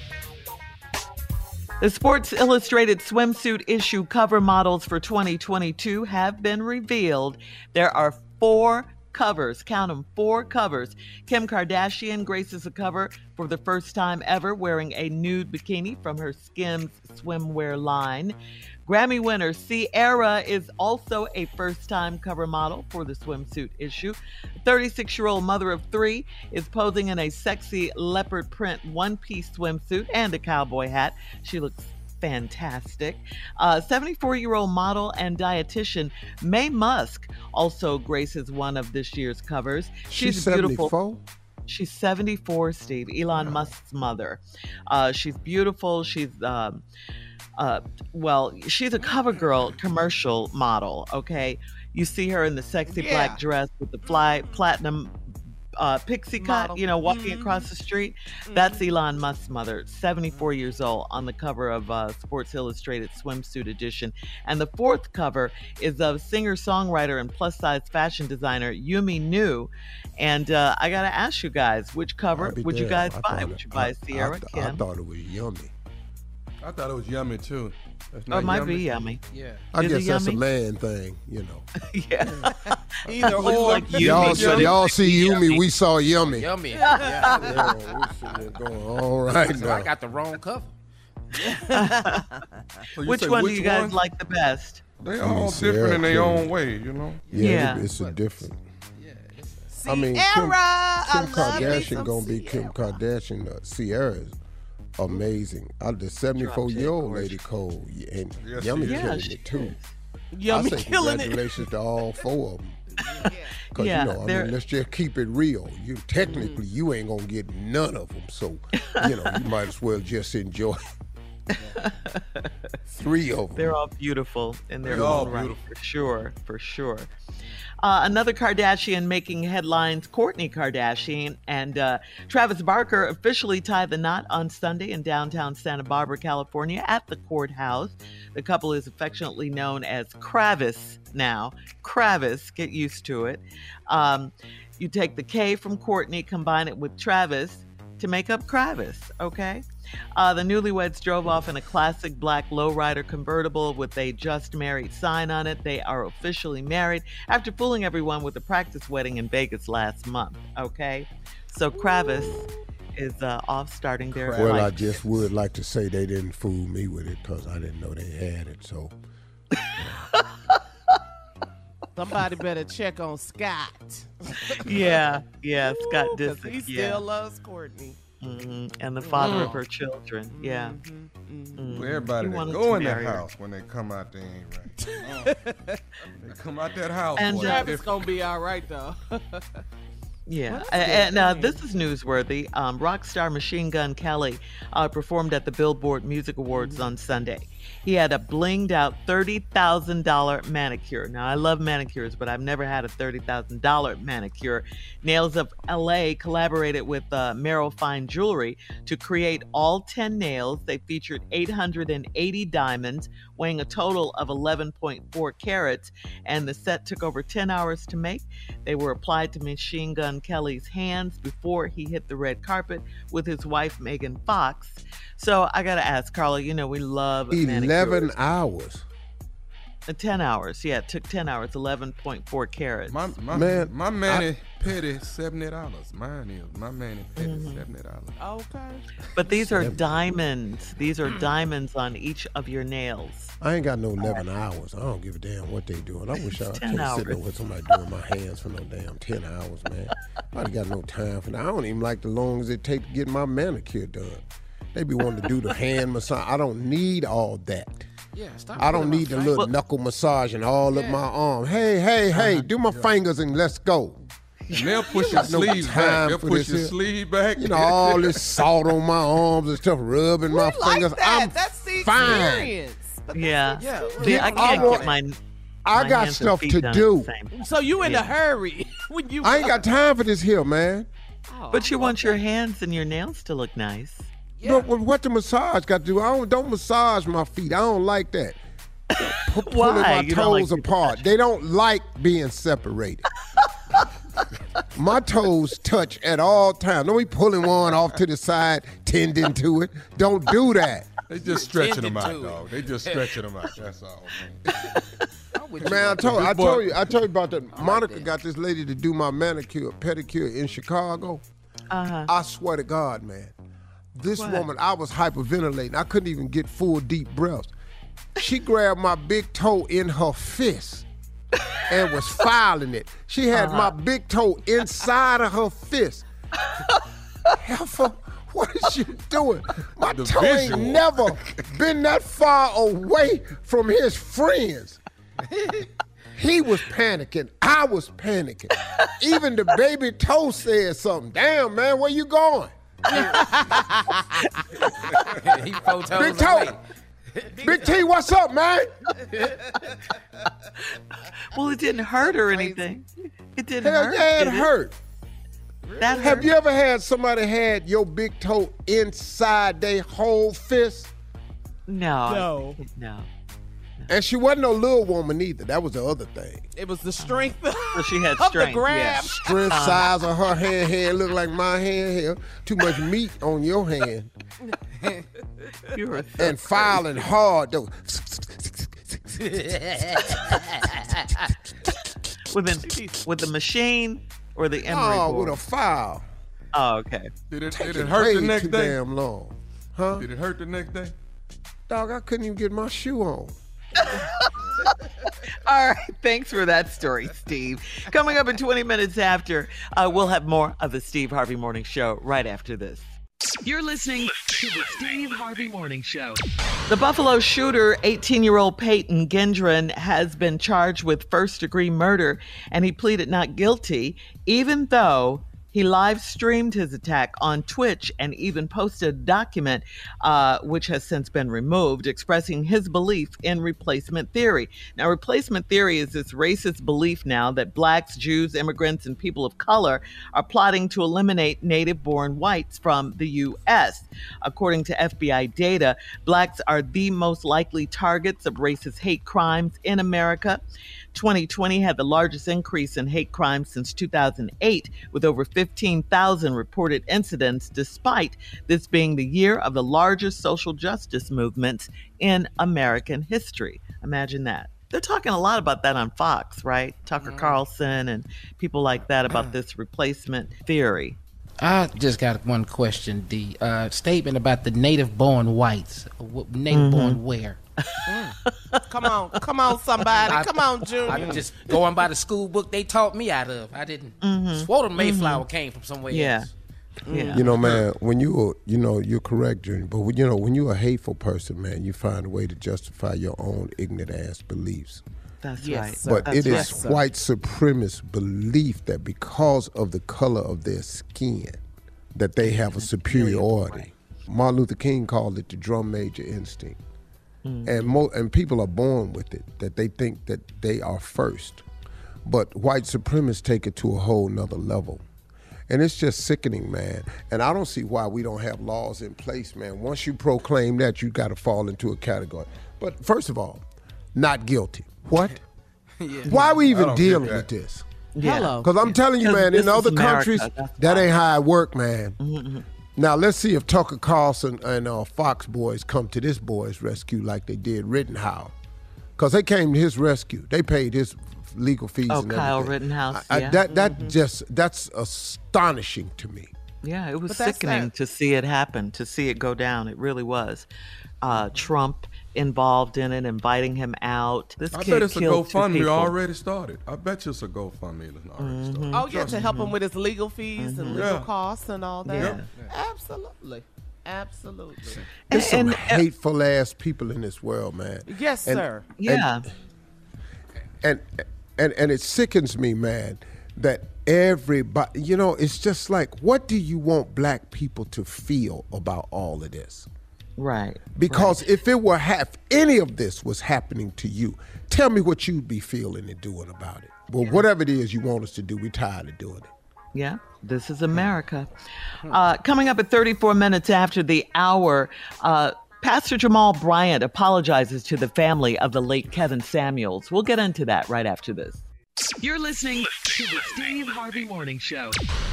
The Sports Illustrated swimsuit issue cover models for twenty twenty-two have been revealed. There are four covers, count them, four covers. Kim Kardashian graces a cover for the first time ever wearing a nude bikini from her Skims swimwear line. Grammy winner Ciara is also a first-time cover model for the swimsuit issue. The thirty-six-year-old mother of three is posing in a sexy leopard print one-piece swimsuit and a cowboy hat. She looks fantastic. Uh, seventy-four-year-old model and dietitian Mae Musk also graces one of this year's covers. She's, She's beautiful. seventy-four? She's seventy-four, Steve. Elon Musk's mother. Uh, she's beautiful. She's, um, uh, well, she's a CoverGirl commercial model, okay? You see her in the sexy Yeah. black dress with the fly platinum uh, pixie cut, Model. you know, walking Mhm. across the street. That's Elon Musk's mother, seventy-four years old, on the cover of uh, Sports Illustrated Swimsuit Edition. And the fourth cover is of singer-songwriter and plus-size fashion designer Yumi Nu. And uh, I got to ask you guys, which cover I'll be would you damned. guys I buy? thought Would it- you buy I- Ciara, I, th- Kim? I thought it was yummy. I thought it was yummy too. That's Oh, it not might yummy. be yummy. Yeah. I Is guess it that's a yummy? man thing, you know. Yeah. Either Looks or. like Yumi. Y'all, see, Yummy. y'all see Yumi, we saw Yummy. Yummy. Yeah, we sitting there going, all right So I now. got the wrong cover. So you Which say one do which you guys one? like the best? They I mean, all Sierra different in their Kim. own way, you know. Yeah, Yeah. It, it's a different. Sierra, I mean, Kim, I Kim love me Kardashian some gonna be Kim Sierra. Kardashian. Uh, Sierra is amazing. Uh, the seventy-four-year-old lady Cole and Yes, Yummy she is. Yeah, killing she it too. Yummy I say killing it. congratulations to all four of them. Cause Yeah, you know, I they're- mean, let's just keep it real. You technically you ain't gonna get none of them, so you know you might as well just enjoy three of them. They're all beautiful in their They're all own right, beautiful. for sure, for sure. Uh, another Kardashian making headlines, Kourtney Kardashian and uh, Travis Barker officially tied the knot on Sunday in downtown Santa Barbara, California at the courthouse. The couple is affectionately known as Kravis now. Kravis, get used to it. Um, you take the K from Kourtney, combine it with Travis to make up Kravis, okay? Uh, the newlyweds drove off in a classic black lowrider convertible with a just married sign on it. They are officially married after fooling everyone with a practice wedding in Vegas last month, okay? So Kravis is uh, off starting their Well, I life. just would like to say they didn't fool me with it because I didn't know they had it. So Somebody better check on Scott. Yeah, yeah, Scott Because Disick, he still yeah. loves Courtney. hmm And the father of Mm. her children, yeah. Mm-hmm. Mhm. Well, everybody He that wanted go to in that marry her. house when they come out, they ain't right. They come out that house. And, boy, uh, Travis different. gonna be all right though. Yeah, Well, that's and, good. and uh, this is newsworthy. Um, rock star Machine Gun Kelly uh, performed at the Billboard Music Awards on Sunday. He had a blinged out thirty thousand dollars manicure. Now, I love manicures, but I've never had a thirty thousand dollars manicure. Nails of L A collaborated with uh, Merrill Fine Jewelry to create all ten nails. They featured eight hundred eighty diamonds, weighing a total of eleven point four carats, and the set took over ten hours to make. They were applied to Machine Gun Kelly's hands before he hit the red carpet with his wife, Megan Fox. So I got to ask, Carla, you know, we love eleven manicures. hours. Uh, ten hours. Yeah, it took ten hours, eleven point four carats. My my Man, my mani petty seventy dollars. Mine is my mani petty Mhm. seventy dollars. Okay. But these are Seven. diamonds. These are diamonds on each of your nails. I ain't got no eleven hours. I don't give a damn what they doing. I wish I Ten couldn't sit hours. there with somebody doing my hands for no damn ten hours, man. I got no time for that. I don't even like the long as it take to get my manicure done. They be wanting to do the hand massage. I don't need all that. Yeah, stop. I don't putting need the my little finger- knuckle massage and all up Yeah. my arm. Hey, hey, hey, do my fingers and let's go. And they'll push your got no sleeves time back. They'll for push this your here. sleeve back. You know, all this salt on my arms and stuff, rubbing my We like fingers. that. I'm That's the fine. experience. But that's Yeah. the Yeah. experience. See, I I can't want- get my I My got hands and stuff feet to done do. at the same time. So you in Yeah. a hurry when you? I ain't got time for this here, man. But you want your hands and your nails to look nice. But what- what the massage got to do? I don't don't massage my feet. I don't like that. Pu- Pulling Why? my You don't like toes apart. They don't like being separated. My toes touch at all times. Don't be pulling one off to the side, tending to it. Don't do that. They just stretching them out, Tended to dog. it. They just stretching them out. That's all. Man. Man, I told I Big boy. told you I told you about that. Monica got this lady to do my manicure, pedicure in Chicago. Uh-huh. I swear to God, man. This What? woman, I was hyperventilating. I couldn't even get full deep breaths. She grabbed my big toe in her fist and was filing it. She had Uh-huh. my big toe inside of her fist. Heifer, what is she doing? My The toe ain't visual. never been that far away from his friends. He was panicking. I was panicking. Even the baby toe said something. Damn, man, where you going? He four toes Big toe. away. Big T, what's up, man? Well, it didn't hurt or anything. It didn't Hell hurt. yeah, it did hurt. That Have hurt. you ever had somebody had your big toe inside their whole fist? No. No. No. And she wasn't no little woman either. That was the other thing. It was the strength So she had of the strength. grab. Yeah. Strength size of her hand, hand look like my hand here. Too much meat on your hand. You were And filing hard though. with the with the machine or the emery Oh, board. with a file. Oh, okay. Did it, did Taking it hurt the way next too day? damn long. Huh? Did it hurt the next day? Dog, I couldn't even get my shoe on. All right. Thanks for that story, Steve. Coming up in twenty minutes after, uh, we'll have more of the Steve Harvey Morning Show right after this. You're listening to the Steve Harvey Morning Show. The Buffalo shooter, eighteen-year-old Peyton Gendron, has been charged with first-degree murder, and he pleaded not guilty, even though he live-streamed his attack on Twitch and even posted a document, uh, which has since been removed, expressing his belief in replacement theory. Now, replacement theory is this racist belief now that blacks, Jews, immigrants, and people of color are plotting to eliminate native-born whites from the U S. According to F B I data, blacks are the most likely targets of racist hate crimes in America. twenty twenty had the largest increase in hate crimes since two thousand eight, with over fifteen thousand reported incidents, despite this being the year of the largest social justice movements in American history. Imagine that. They're talking a lot about that on Fox, right? Tucker Carlson and people like that about this replacement theory. I just got one question. The uh, statement about the native-born whites. Wh- Native-born Mm-hmm. where? Come on, come on, somebody. I- Come on, Junior. I'm just going by the school book they taught me out of. I didn't. Swore the Mayflower came from somewhere Yeah. else. Yeah. You know, man, when you are, you know, you're correct, Junior. But when, you know, when you're a hateful person, man, you find a way to justify your own ignorant ass beliefs. That's Yes, right. sir. But That's it is right. Yes, sir. white supremacist belief that because of the color of their skin, that they have a superiority. Martin Luther King called it the drum major instinct. And mo- and people are born with it, that they think that they are first. But white supremacists take it to a whole nother level. And it's just sickening, man. And I don't see why we don't have laws in place, man. Once you proclaim that, you got to fall into a category. But first of all, not guilty. What? Why are we I even don't get dealing that. with this? Yeah. Hello. Because I'm telling you, 'Cause man, this in is other America. countries, That's that why. ain't how it work, man. Mm-hmm. Now, let's see if Tucker Carlson and uh, Fox boys come to this boy's rescue like they did Rittenhouse. Because they came to his rescue. They paid his legal fees Oh, and Kyle everything. Rittenhouse, I- I- yeah. that that just, that's astonishing to me. Yeah, it was But that's sickening that- to see it happen, to see it go down. It really was. Uh, Trump involved in it, inviting him out. This I kid bet it's a killed two GoFundMe people. already started. I bet you it's a GoFundMe that's already started. Oh, yeah, to help him with his legal fees and legal Yeah. costs and all that. Yeah. Absolutely. Absolutely. There's some And- and- hateful ass people in this world, man. Yes, And- sir. Yeah. and and and it sickens me, man, that everybody, you know, it's just like, what do you want black people to feel about all of this? Right. Because right. if it were half, any of this was happening to you, tell me what you'd be feeling and doing about it. Well, whatever it is you want us to do, we're tired of doing it. Yeah, this is America. Uh, coming up at thirty-four minutes after the hour, uh, Pastor Jamal Bryant apologizes to the family of the late Kevin Samuels. We'll get into that right after this. You're listening to the Steve Harvey Morning Show.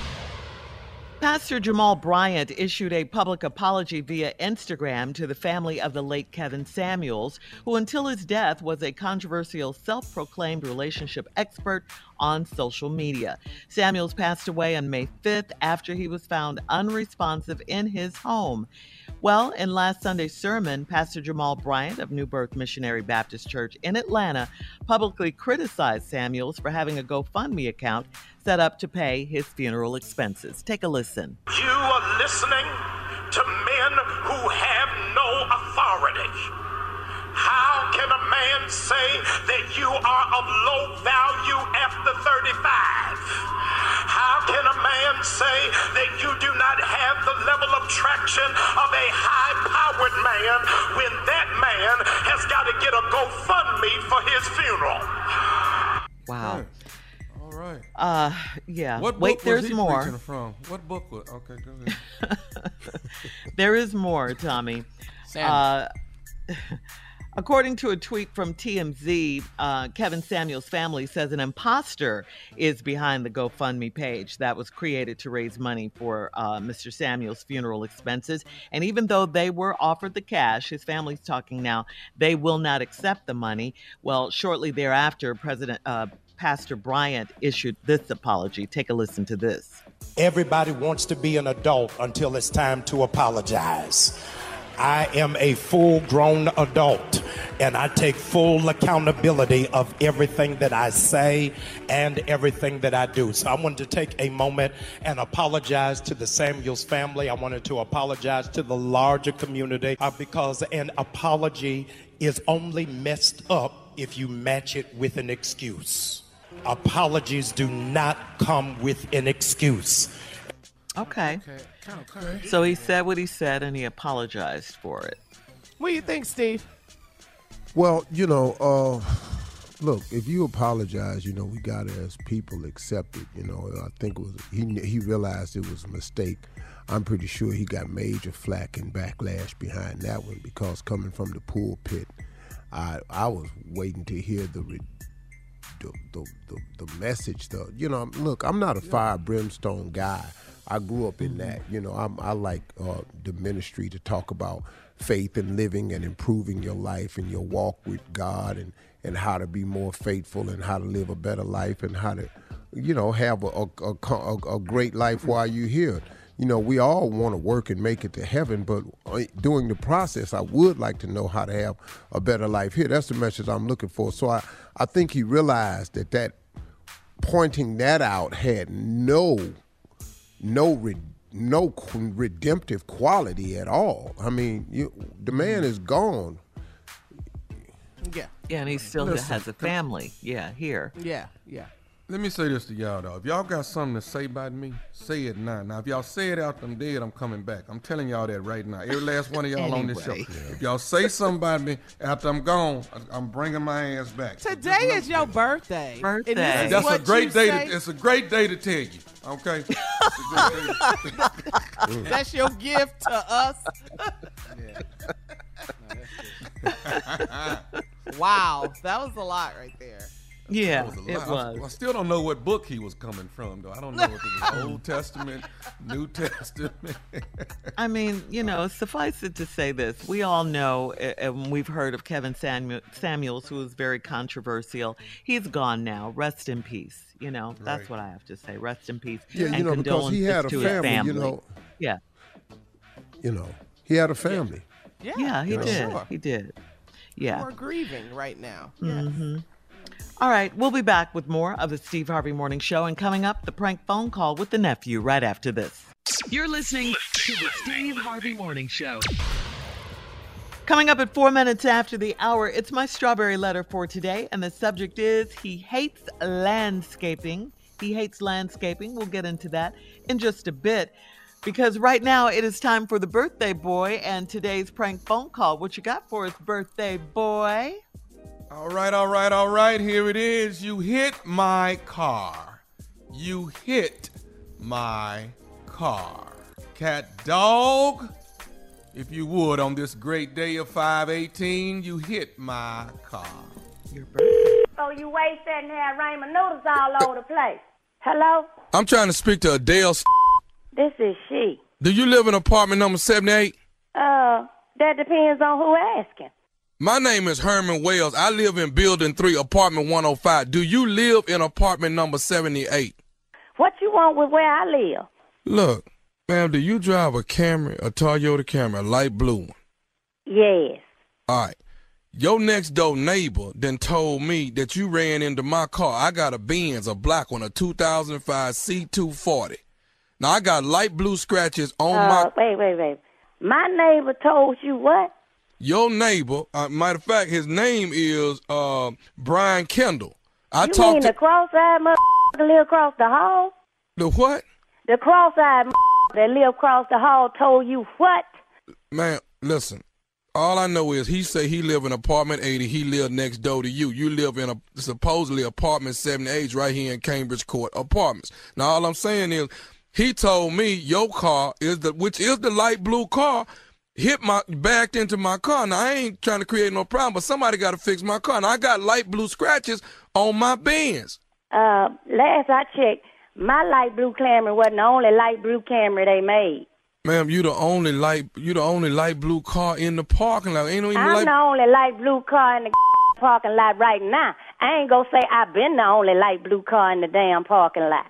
Pastor Jamal Bryant issued a public apology via Instagram to the family of the late Kevin Samuels, who until his death was a controversial self-proclaimed relationship expert on social media. Samuels passed away on May fifth after he was found unresponsive in his home. Well, in last Sunday's sermon, Pastor Jamal Bryant of New Birth Missionary Baptist Church in Atlanta publicly criticized Samuels for having a GoFundMe account set up to pay his funeral expenses. Take a listen. You are listening to men who have no authority. How can a man say that you are of low value after thirty-five? How can a man say that you do not have the level of traction of a high-powered man when that man has got to get a GoFundMe for his funeral? Wow. Okay. All right. Uh, yeah. What book Wait, was there's he more. preaching from? What book was? Okay, go ahead. There is more, Tommy. Uh, according to a tweet from T M Z, uh, Kevin Samuels' family says an imposter is behind the GoFundMe page that was created to raise money for uh, Mister Samuels' funeral expenses. And even though they were offered the cash, his family's talking now, they will not accept the money. Well, shortly thereafter, President uh, Pastor Bryant issued this apology. Take a listen to this. Everybody wants to be an adult until it's time to apologize. I am a full-grown adult, and I take full accountability of everything that I say and everything that I do. So I wanted to take a moment and apologize to the Samuels family. I wanted to apologize to the larger community uh, because an apology is only messed up if you match it with an excuse. Apologies do not come with an excuse. Okay. Okay. Okay. So he said what he said and he apologized for it. What do you think, Steve? Well, you know, uh, look, if you apologize, you know, we got to, as people, accept it. You know, I think it was he he realized it was a mistake. I'm pretty sure he got major flack and backlash behind that one because coming from the pulpit, I I was waiting to hear the re- the, the the the message. The you know, look, I'm not a fire brimstone guy. I grew up in that. You know, I'm, I like uh, the ministry to talk about faith and living and improving your life and your walk with God and, and how to be more faithful and how to live a better life and how to, you know, have a, a, a, a great life while you're here. You know, we all want to work and make it to heaven, but during the process, I would like to know how to have a better life here. That's the message I'm looking for. So I, I think he realized that that pointing that out had no... no re- no redemptive quality at all. I mean, you, the man is gone. Yeah. Yeah, and he still Listen, has a family. Yeah, here. Yeah, yeah. Let me say this to y'all, though. If y'all got something to say about me, say it now. Now, if y'all say it after I'm dead, I'm coming back. I'm telling y'all that right now. Every last one of y'all on this show. Anyway. If y'all say something about me after I'm gone, I- I'm bringing my ass back. Today is your birthday. Birthday. And this is That's a what great you day. say? To, it's a great day to tell you. Okay. It's a great day to- That's your gift to us. Wow, that was a lot right there. Yeah, That was a it lot. I- was. I still don't know what book he was coming from, though. I don't know if it was Old Testament, New Testament. I mean, you know, suffice it to say this. We all know, uh, and we've heard of Kevin Samu- Samuels, who was very controversial. He's gone now. Rest in peace. You know, that's Right. what I have to say. Rest in peace. Yeah, and you know, because he had a condolences to his family, you know. Yeah. You know, he had a family. Yeah, Yeah, he You know. did. Sure. He did. Yeah. We're grieving right now. Yes. hmm All right, we'll be back with more of the Steve Harvey Morning Show, and coming up, the prank phone call with the nephew right after this. You're listening to the Steve Harvey Morning Show. Coming up at four minutes after the hour, it's my strawberry letter for today, and the subject is he hates landscaping. He hates landscaping. We'll get into that in just a bit. Because right now it is time for the birthday boy and today's prank phone call. What you got for us, birthday boy? All right, all right, all right. Here it is. You hit my car. You hit my car. Cat dog, if you would, on this great day of five eighteen, you hit my car. Your birthday. So you wait there and have ramen noodles all over the place. Hello? I'm trying to speak to Adele. This is she. Do you live in apartment number seventy-eight? Uh, that depends on who asking. My name is Herman Wells. I live in building three, apartment one oh five. Do you live in apartment number seventy-eight? What you want with where I live? Look, ma'am, do you drive a Camry, a Toyota Camry, a light blue one? Yes. All right. Your next door neighbor then told me that you ran into my car. I got a Benz, a black one, a two thousand five C two forty. Now, I got light blue scratches on uh, my... Wait, wait, wait. My neighbor told you what? Your neighbor, uh, matter of fact, his name is uh, Brian Kendall. I you talked mean to... the cross-eyed motherfucker that live across the hall? The what? The cross-eyed motherfucker that live across the hall told you what? Man, listen. All I know is he say he live in apartment eighty. He live next door to you. You live in a supposedly apartment seventy-eight right here in Cambridge Court Apartments. Now, all I'm saying is he told me your car is the, which is the light blue car, hit my, backed into my car. Now, I ain't trying to create no problem, but somebody got to fix my car. Now, I got light blue scratches on my Benz. Uh, last I checked, my light blue Camry wasn't the only light blue Camry they made. Ma'am, you the only light, you the only light blue car in the parking lot. Ain't no even I'm light... the only light blue car in the parking lot right now. I ain't gonna say I've been the only light blue car in the damn parking lot.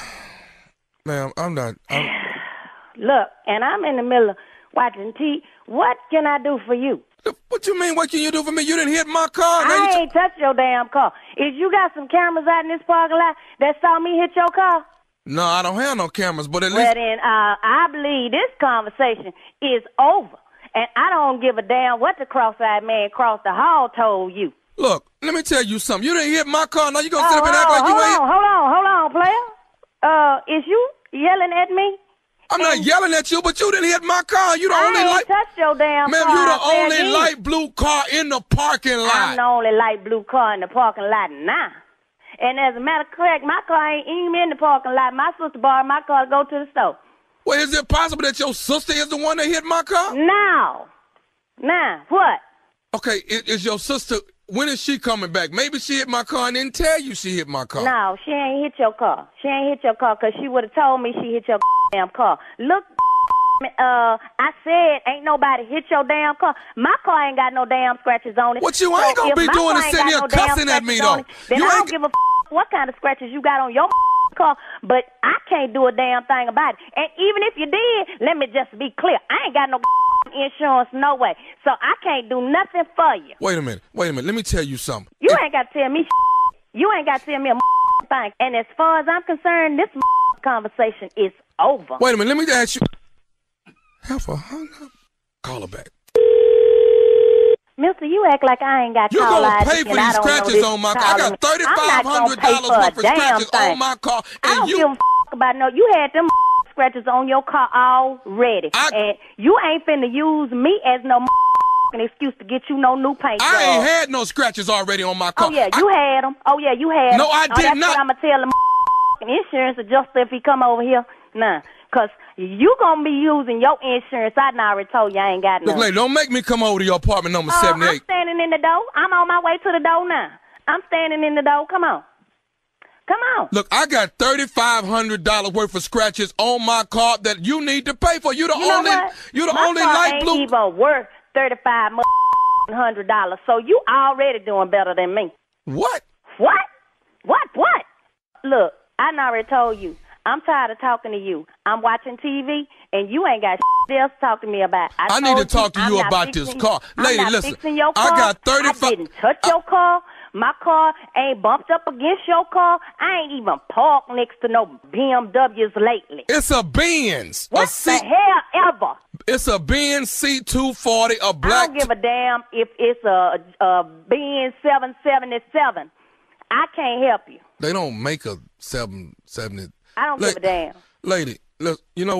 Ma'am, I'm not... I'm... Look, and I'm in the middle of watching T V. What can I do for you? What you mean, what can you do for me? You didn't hit my car. Now I you ain't touched your damn car. If you got some cameras out in this parking lot that saw me hit your car... No, I don't have no cameras, but at well, least... then, uh, I believe this conversation is over. And I don't give a damn what the cross-eyed man across the hall told you. Look, let me tell you something. You didn't hit my car. Now you gonna oh, sit up and act like you hold ain't... On, hold on, hold on, player. Uh, is you yelling at me? I'm not yelling at you, but you didn't hit my car. You the I only ain't light... touched your damn Ma'am, car. you the Fair only game. light blue car in the parking lot. I'm the only light blue car in the parking lot now. And as a matter of fact, my car ain't even in the parking lot. My sister borrowed my car to go to the store. Well, is it possible that your sister is the one that hit my car? No. Now, what? Okay, is, is your sister... When is she coming back? Maybe she hit my car and didn't tell you she hit my car. No, she ain't hit your car. She ain't hit your car because she would have told me she hit your damn car. Look, uh, I said ain't nobody hit your damn car. My car ain't got no damn scratches on it. What you ain't so gonna be my doing car is ain't sitting got here no damn cussing at me, scratches on though. it, Then You I ain't don't give a what kind of scratches you got on your car, but I can't do a damn thing about it. And even if you did, let me just be clear. I ain't got no insurance, no way. So I can't do nothing for you. Wait a minute. Wait a minute. Let me tell you something. You ain't got to tell me You ain't got to tell me a thing. And as far as I'm concerned, this conversation is over. Wait a minute. Let me ask you. Heifer hung up. Call her back. Mister, you act like I ain't got You call gonna I D pay for and these I don't know scratches this on my car. I calling. got thirty-five hundred dollars I'm not worth of gonna pay for a scratches damn on my thing. car. I And don't you... give a f- about no. You had them scratches on your car already. I... And you ain't finna use me as no an excuse to get you no new paint job. I ain't had no scratches already on my car. Oh, yeah, you I... had them. Oh, yeah, you had them. No, I oh, did that's not. What I'm going to tell the insurance adjuster if he come over here. Nah, because you going to be using your insurance. I done already told you I ain't got no. Look, lady, don't make me come over to your apartment number uh, seventy-eight. I'm standing in the door. I'm on my way to the door now. I'm standing in the door. Come on. Come on. Look, I got thirty-five hundred dollars worth of scratches on my car that you need to pay for. You the you only, you the my only car light ain't blue. even worth thirty-five hundred dollars. So you already doing better than me. What? What? What? What? Look, I done already told you. I'm tired of talking to you. I'm watching T V, and you ain't got shit else to talk to me about. I, I need to talk to I'm you not about this fixing- car. I'm Lady, not listen, fixing your car. I got thirty-five I didn't touch your car. My car ain't bumped up against your car. I ain't even parked next to no B M Ws lately. It's a Benz. What a the C- hell ever? It's a Benz C two forty, a black. I don't give a damn if it's a, a Benz seven seventy-seven. I can't help you. They don't make a seven seventy. I don't La- give a damn. Lady, look, you know what?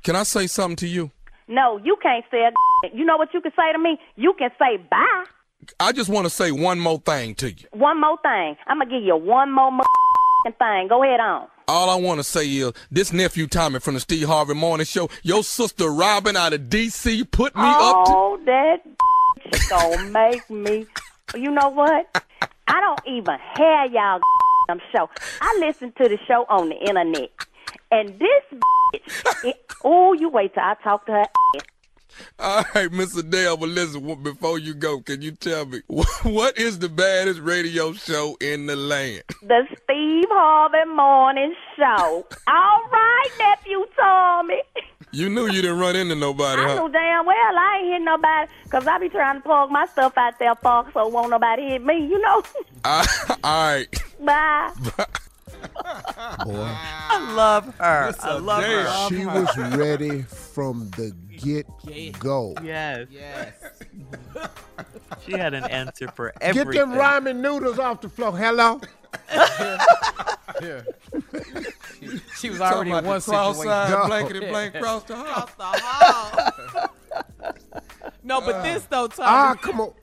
Can I say something to you? No, you can't say a You know what you can say to me? You can say bye. I just want to say one more thing to you. One more thing. I'm going to give you one more thing. Go ahead on. All I want to say is, this nephew Tommy from the Steve Harvey Morning Show, your sister Robin out of D C put me oh, up to... Oh, that gonna make me... You know what? I don't even have y'all show. I listen to the show on the internet. And this bitch... Oh, you wait till I talk to her. All right, Mister Dale, but listen, before you go, can you tell me, what is the baddest radio show in the land? The Steve Harvey Morning Show. All right, nephew Tommy. You knew you didn't run into nobody, I huh? knew damn well I ain't hit nobody, because I be trying to plug my stuff out there, folks, so won't nobody hit me, you know? Uh, all right. Bye. Boy. I love her. I love her. She was ready from the get-go. Yes. Yes. She had an answer for everything. Get them ramen noodles off the floor. Hello? Yeah. she, she was already in one cross-side situation. blankety blank across the hall. Across the hall. No, but uh, this though, Tommy. Ah, come on.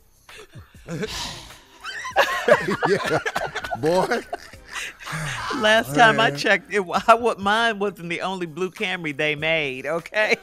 Yeah, boy. Last time I checked, it, I, what mine wasn't the only blue Camry they made. Okay.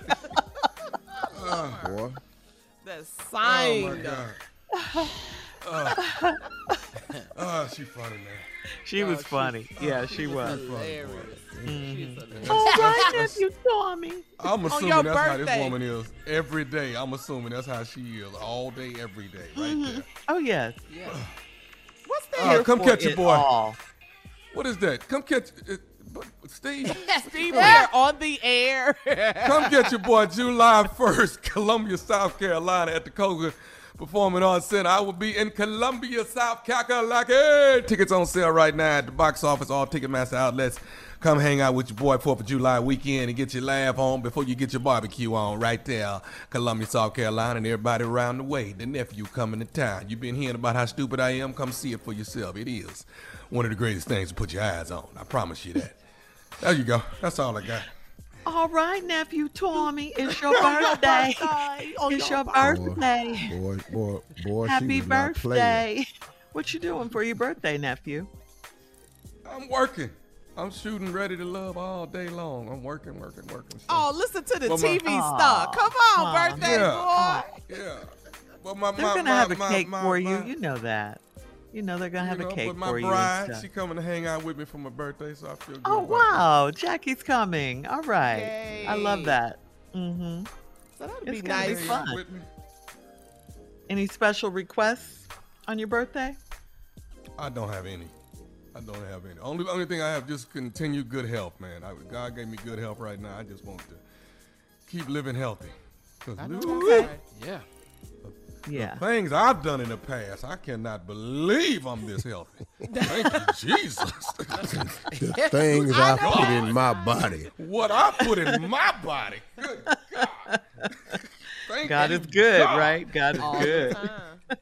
Oh, boy. The sign. Oh my God. Oh, oh she funny, man. She was funny. She, yeah, oh, she was. Hilarious. Mm-hmm. All right, nephew Tommy. I'm assuming your that's how birthday. this woman is every day. I'm assuming that's how she is all day, every day, right Mm-hmm. there. Oh, yes. Yeah. What's that? Uh, come catch your it boy. all. What is that? Come catch uh, Steve. Steve here on the air. Come get your boy July first, Columbia, South Carolina at the Coca Performing Arts Center. I will be in Columbia, South Carolina. Hey, tickets on sale right now at the box office, all Ticketmaster outlets. Come hang out with your boy fourth of July weekend and get your laugh on before you get your barbecue on right there. Columbia, South Carolina, and everybody around the way. The nephew coming to town. You've been hearing about how stupid I am. Come see it for yourself. It is one of the greatest things to put your eyes on. I promise you that. There you go. That's all I got. All right, nephew Tommy, it's your birthday. It's your birthday. Boy, boy, boy, Happy she was not playing. birthday. What you doing for your birthday, nephew? I'm working. I'm shooting Ready to Love all day long. I'm working, working, working. So. Oh, listen to the Well, T V my- star. Come on, Aw. birthday Yeah. boy. Yeah. But my, They're my, gonna my, have a my, cake my, for my, you. You know that. You know they're gonna have you a know, cake but my for you. bride, and stuff. she coming to hang out with me for my birthday, so I feel good. Oh about wow, Jackie's coming. All right, Yay. I love that. Mm-hmm. So that'd It's be gonna be nice. fun. that. With me. Any special requests on your birthday? I don't have any. I don't have any. Only only thing I have just continued good health, man. I, God gave me good health right now. I just want to keep living healthy. 'Cause I know Lord, that's right. Yeah. Yeah. things I've done in the past, I cannot believe I'm this healthy. Thank you, Jesus. The things I, I put in my body. What I put in my body. Good God. Thank God you, is good, God. right? God is All the good. time.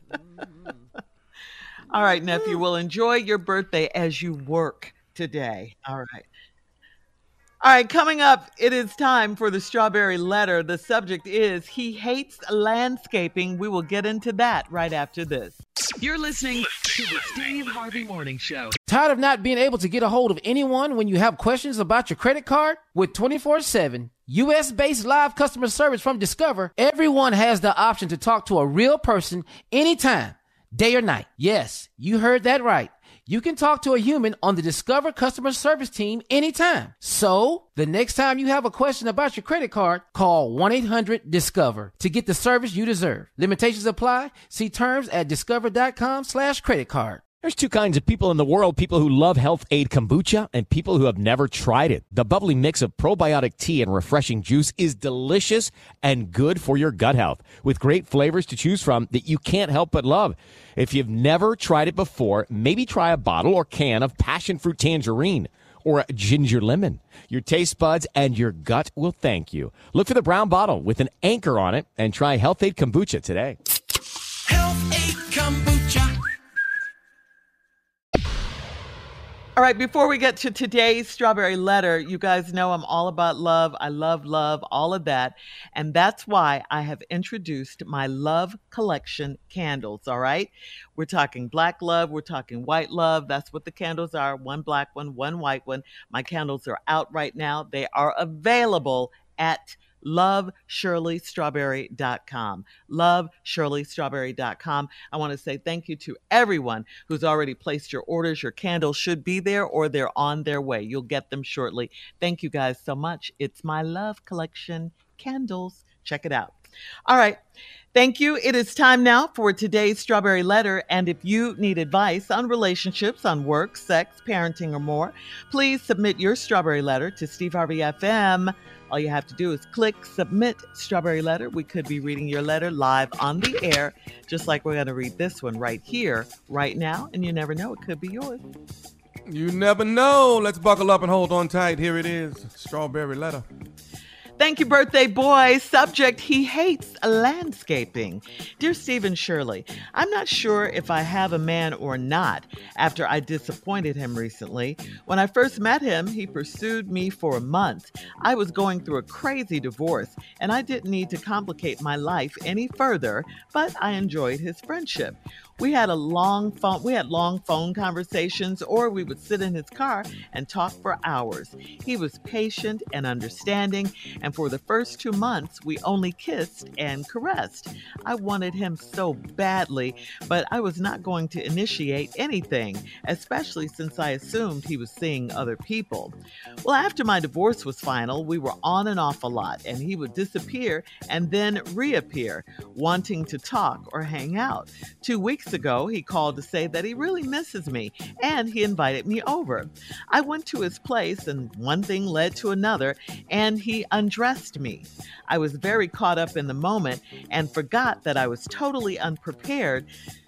All right, nephew. Well, enjoy your birthday as you work today. All right. All right, coming up, it is time for the Strawberry Letter. The subject is He Hates Landscaping. We will get into that right after this. You're listening to the Steve Harvey Morning Show. Tired of not being able to get a hold of anyone when you have questions about your credit card? With twenty-four seven U S-based live customer service from Discover, everyone has the option to talk to a real person anytime, day or night. Yes, you heard that right. You can talk to a human on the Discover customer service team anytime. So, the next time you have a question about your credit card, call one eight hundred discover to get the service you deserve. Limitations apply. See terms at discover.com slash credit card. There's two kinds of people in the world, people who love Health Aid Kombucha and people who have never tried it. The bubbly mix of probiotic tea and refreshing juice is delicious and good for your gut health, with great flavors to choose from that you can't help but love. If you've never tried it before, maybe try a bottle or can of passion fruit tangerine or a ginger lemon. Your taste buds and your gut will thank you. Look for the brown bottle with an anchor on it and try Health Aid Kombucha today. Health Aid Kombucha. All right, before we get to today's Strawberry Letter, you guys know I'm all about love. I love love, all of that. And that's why I have introduced my Love Collection candles, all right? We're talking black love. We're talking white love. That's what the candles are. One black one, one white one. My candles are out right now. They are available at love shirley strawberry dot com. love shirley strawberry dot com. I want to say thank you to everyone who's already placed your orders. Your candles should be there or they're on their way. You'll get them shortly. Thank you guys so much. It's my Love Collection candles. Check it out. All right. Thank you. It is time now for today's Strawberry Letter. And if you need advice on relationships, on work, sex, parenting, or more, please submit your Strawberry Letter to Steve Harvey F M. All you have to do is click Submit Strawberry Letter. We could be reading your letter live on the air, just like we're going to read this one right here, right now. And you never know, it could be yours. You never know. Let's buckle up and hold on tight. Here it is, Strawberry Letter. Thank you, birthday boy. Subject, he hates landscaping. Dear Stephen Shirley, I'm not sure if I have a man or not after I disappointed him recently. When I first met him, he pursued me for a month. I was going through a crazy divorce, and I didn't need to complicate my life any further, but I enjoyed his friendship. We had a long phone, we had long phone conversations, or we would sit in his car and talk for hours. He was patient and understanding, and for the first two months, we only kissed and caressed. I wanted him so badly, but I was not going to initiate anything, especially since I assumed he was seeing other people. Well, after my divorce was final, we were on and off a lot, and he would disappear and then reappear, wanting to talk or hang out. Two weeks ago, he called to say that he really misses me, and he invited me over. I went to his place, and one thing led to another, and he undressed me. I was very caught up in the moment and forgot that I was totally unprepared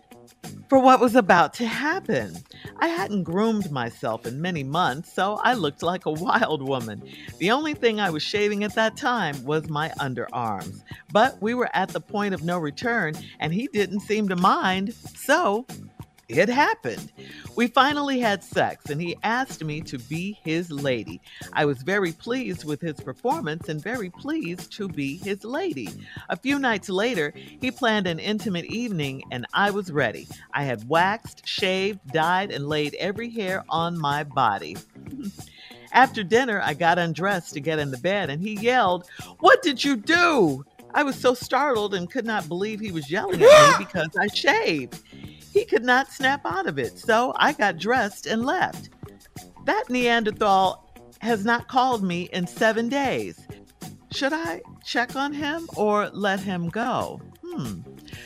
for what was about to happen. I hadn't groomed myself in many months, so I looked like a wild woman. The only thing I was shaving at that time was my underarms. But we were at the point of no return, and he didn't seem to mind, so it happened. We finally had sex, and he asked me to be his lady. I was very pleased with his performance and very pleased to be his lady. A few nights later, he planned an intimate evening, and I was ready. I had waxed, shaved, dyed, and laid every hair on my body. After dinner, I got undressed to get in the bed, and he yelled, "What did you do?" I was so startled and could not believe he was yelling at me because I shaved. He could not snap out of it, so I got dressed and left. That Neanderthal has not called me in seven days. Should I check on him or let him go? Hmm.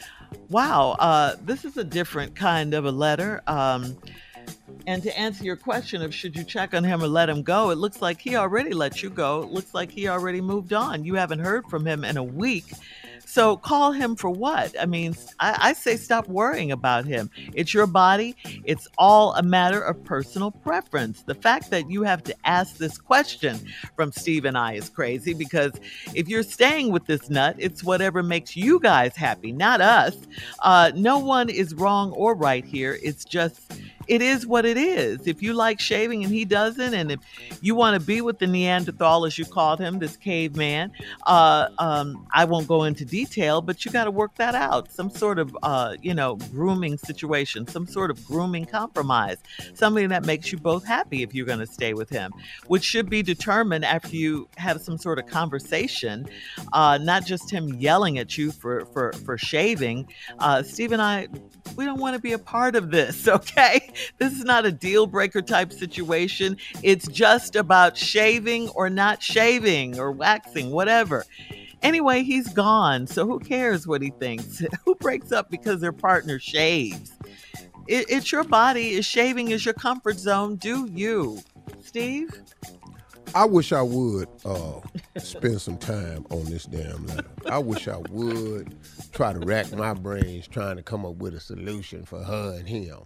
Wow, uh, this is a different kind of a letter. Um, and to answer your question of should you check on him or let him go, it looks like he already let you go. It looks like he already moved on. You haven't heard from him in a week. So call him for what? I mean, I, I say stop worrying about him. It's your body. It's all a matter of personal preference. The fact that you have to ask this question from Steve and I is crazy, because if you're staying with this nut, it's whatever makes you guys happy, not us. Uh, no one is wrong or right here. It's just, it is what it is. If you like shaving and he doesn't, and if you want to be with the Neanderthal, as you called him, this caveman, uh, um, I won't go into detail, but you got to work that out. Some sort of, uh, you know, grooming situation, some sort of grooming compromise, something that makes you both happy if you're going to stay with him, which should be determined after you have some sort of conversation, uh, not just him yelling at you for, for, for shaving. Uh, Steve and I, we don't want to be a part of this, okay? This is not a deal breaker type situation. It's just about shaving or not shaving or waxing, whatever. Anyway, he's gone, so who cares what he thinks? Who breaks up because their partner shaves? It, it's your body. Is shaving is your comfort zone. Do you, Steve? I wish I would uh, spend some time on this damn letter. I wish I would try to rack my brains trying to come up with a solution for her and him.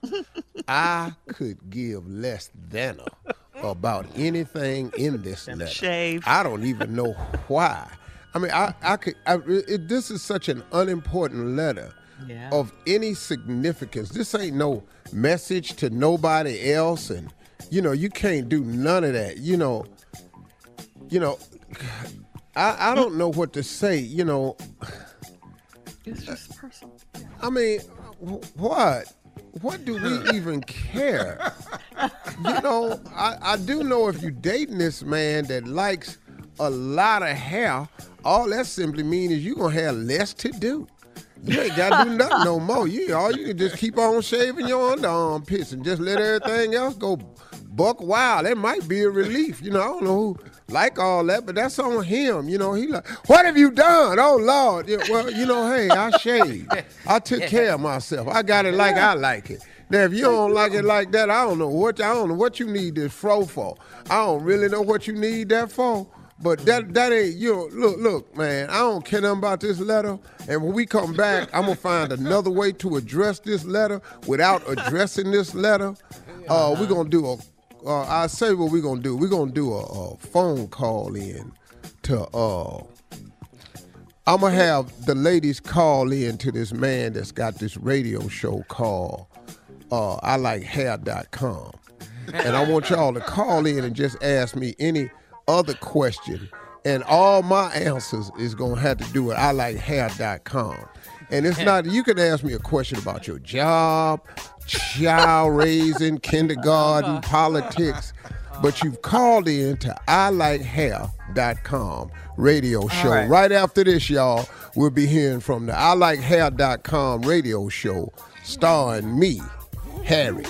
I could give less than a about anything in this letter. Shave. I don't even know why. I mean, I, I could. I, it, this is such an unimportant letter yeah. of any significance. This ain't no message to nobody else, and You know, you can't do none of that. You know, you know, I I don't know what to say. You know, it's just personal. I mean, what? What do we even care? You know, I, I do know if you're dating this man that likes a lot of hair, all that simply means is you're going to have less to do. You ain't got to do nothing no more. You all you can just keep on shaving your underarm pits and just let everything else go buck wild. That might be a relief. You know, I don't know who like all that, but that's on him. You know, he like, what have you done? Oh, Lord. Yeah, well, you know, hey, I shaved. I took care of myself. I got it like I like it. Now, if you don't like it like that, I don't know what I don't know what you need this fro for. I don't really know what you need that for. But that that ain't, you know, look, look, man, I don't care nothing about this letter. And when we come back, I'm going to find another way to address this letter without addressing this letter. Uh, we're going to do a, uh, I say what we're going to do. We're going to do a, a phone call in to, uh, I'm going to have the ladies call in to this man that's got this radio show called uh, I like hair dot com. And I want y'all to call in and just ask me any other question, and all my answers is gonna have to do with I like hair dot com. And it's not, you can ask me a question about your job, child raising, kindergarten, politics, but you've called in to I like hair dot com radio show. Right. right after this, y'all, we'll be hearing from the I like hair dot com radio show starring me, Harry.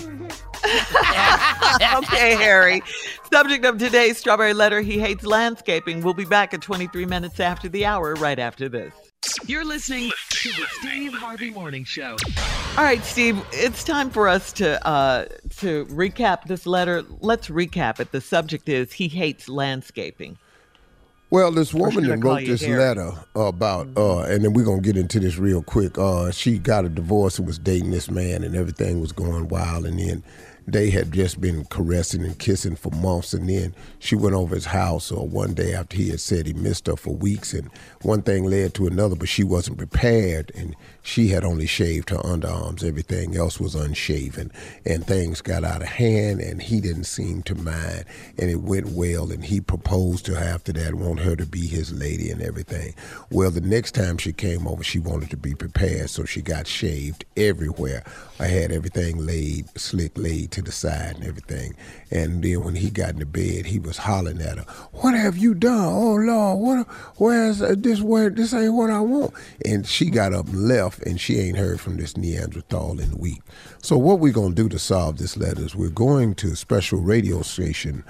Okay, Harry. Subject of today's Strawberry Letter, he hates landscaping. We'll be back at twenty-three minutes after the hour, right after this. You're listening to the Steve Harvey Morning Show. All right, Steve, it's time for us to uh, to recap this letter. Let's recap it. The subject is he hates landscaping. Well, this woman that wrote this Harry? letter about, uh, and then we're going to get into this real quick. Uh, she got a divorce and was dating this man, and everything was going wild. And then they had just been caressing and kissing for months. And then she went over his house or one day after he had said he missed her for weeks. And one thing led to another, but she wasn't prepared. And she had only shaved her underarms. Everything else was unshaven. And things got out of hand, and he didn't seem to mind. And it went well, and he proposed to her after that, want her to be his lady and everything. Well, the next time she came over, she wanted to be prepared, so she got shaved everywhere. I had everything laid, slick laid to the side and everything. And then when he got into bed, he was hollering at her, "What have you done? Oh, Lord, what? Where's uh, this? Where this ain't what I want." And she got up and left, and she ain't heard from this Neanderthal in a week. So what we're going to do to solve this letter is we're going to special radio station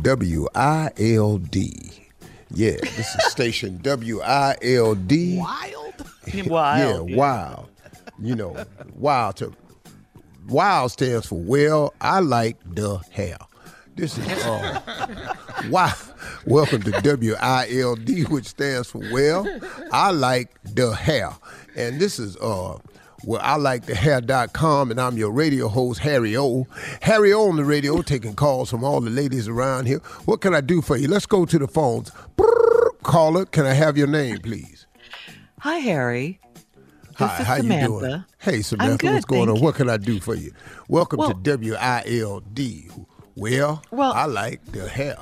W I L D. Yeah, this is station W I L D. Wild? Wild. Yeah, wild. You know, wild to... WILD stands for Well, I Like the Hair. This is uh, wow. Welcome to W I L D, which stands for Well, I Like the Hair. And this is uh, well, I like the hair dot com, and I'm your radio host, Harry O. Harry O on the radio, taking calls from all the ladies around here. What can I do for you? Let's go to the phones. Brrr, caller, can I have your name, please? Hi, Harry. This Hi, is how Samantha. you doing? Hey, Samantha, I'm good, what's going on? thank What can I do for you? Welcome Well- to W I L D. Well, Well- I like the hair.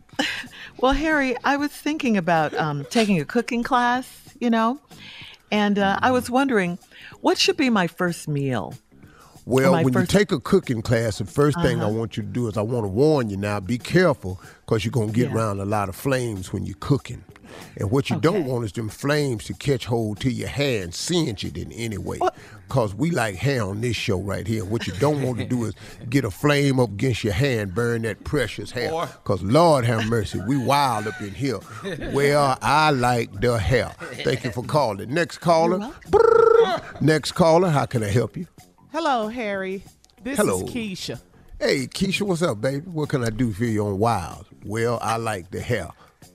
Well, Harry, I was thinking about um, taking a cooking class, you know, and uh, I was wondering, what should be my first meal? Well, my when first- you take a cooking class, the first thing I Uh-huh. want you to do is I want to warn you now, be careful, because you're going to get Yeah. around a lot of flames when you're cooking. And what you don't want is them flames to catch hold to your hair and singe it in any way. Because we like hair on this show right here. What you don't want to do is get a flame up against your hair and burn that precious hair. Because Lord have mercy, we wild up in here. Well, I like the hair. Thank you for calling. Next caller. Brrr. Next caller, how can I help you? Hello, Harry. This Hello. is Keisha. Hey, Keisha, what's up, baby? What can I do for you on Wild? Well, I like the hair.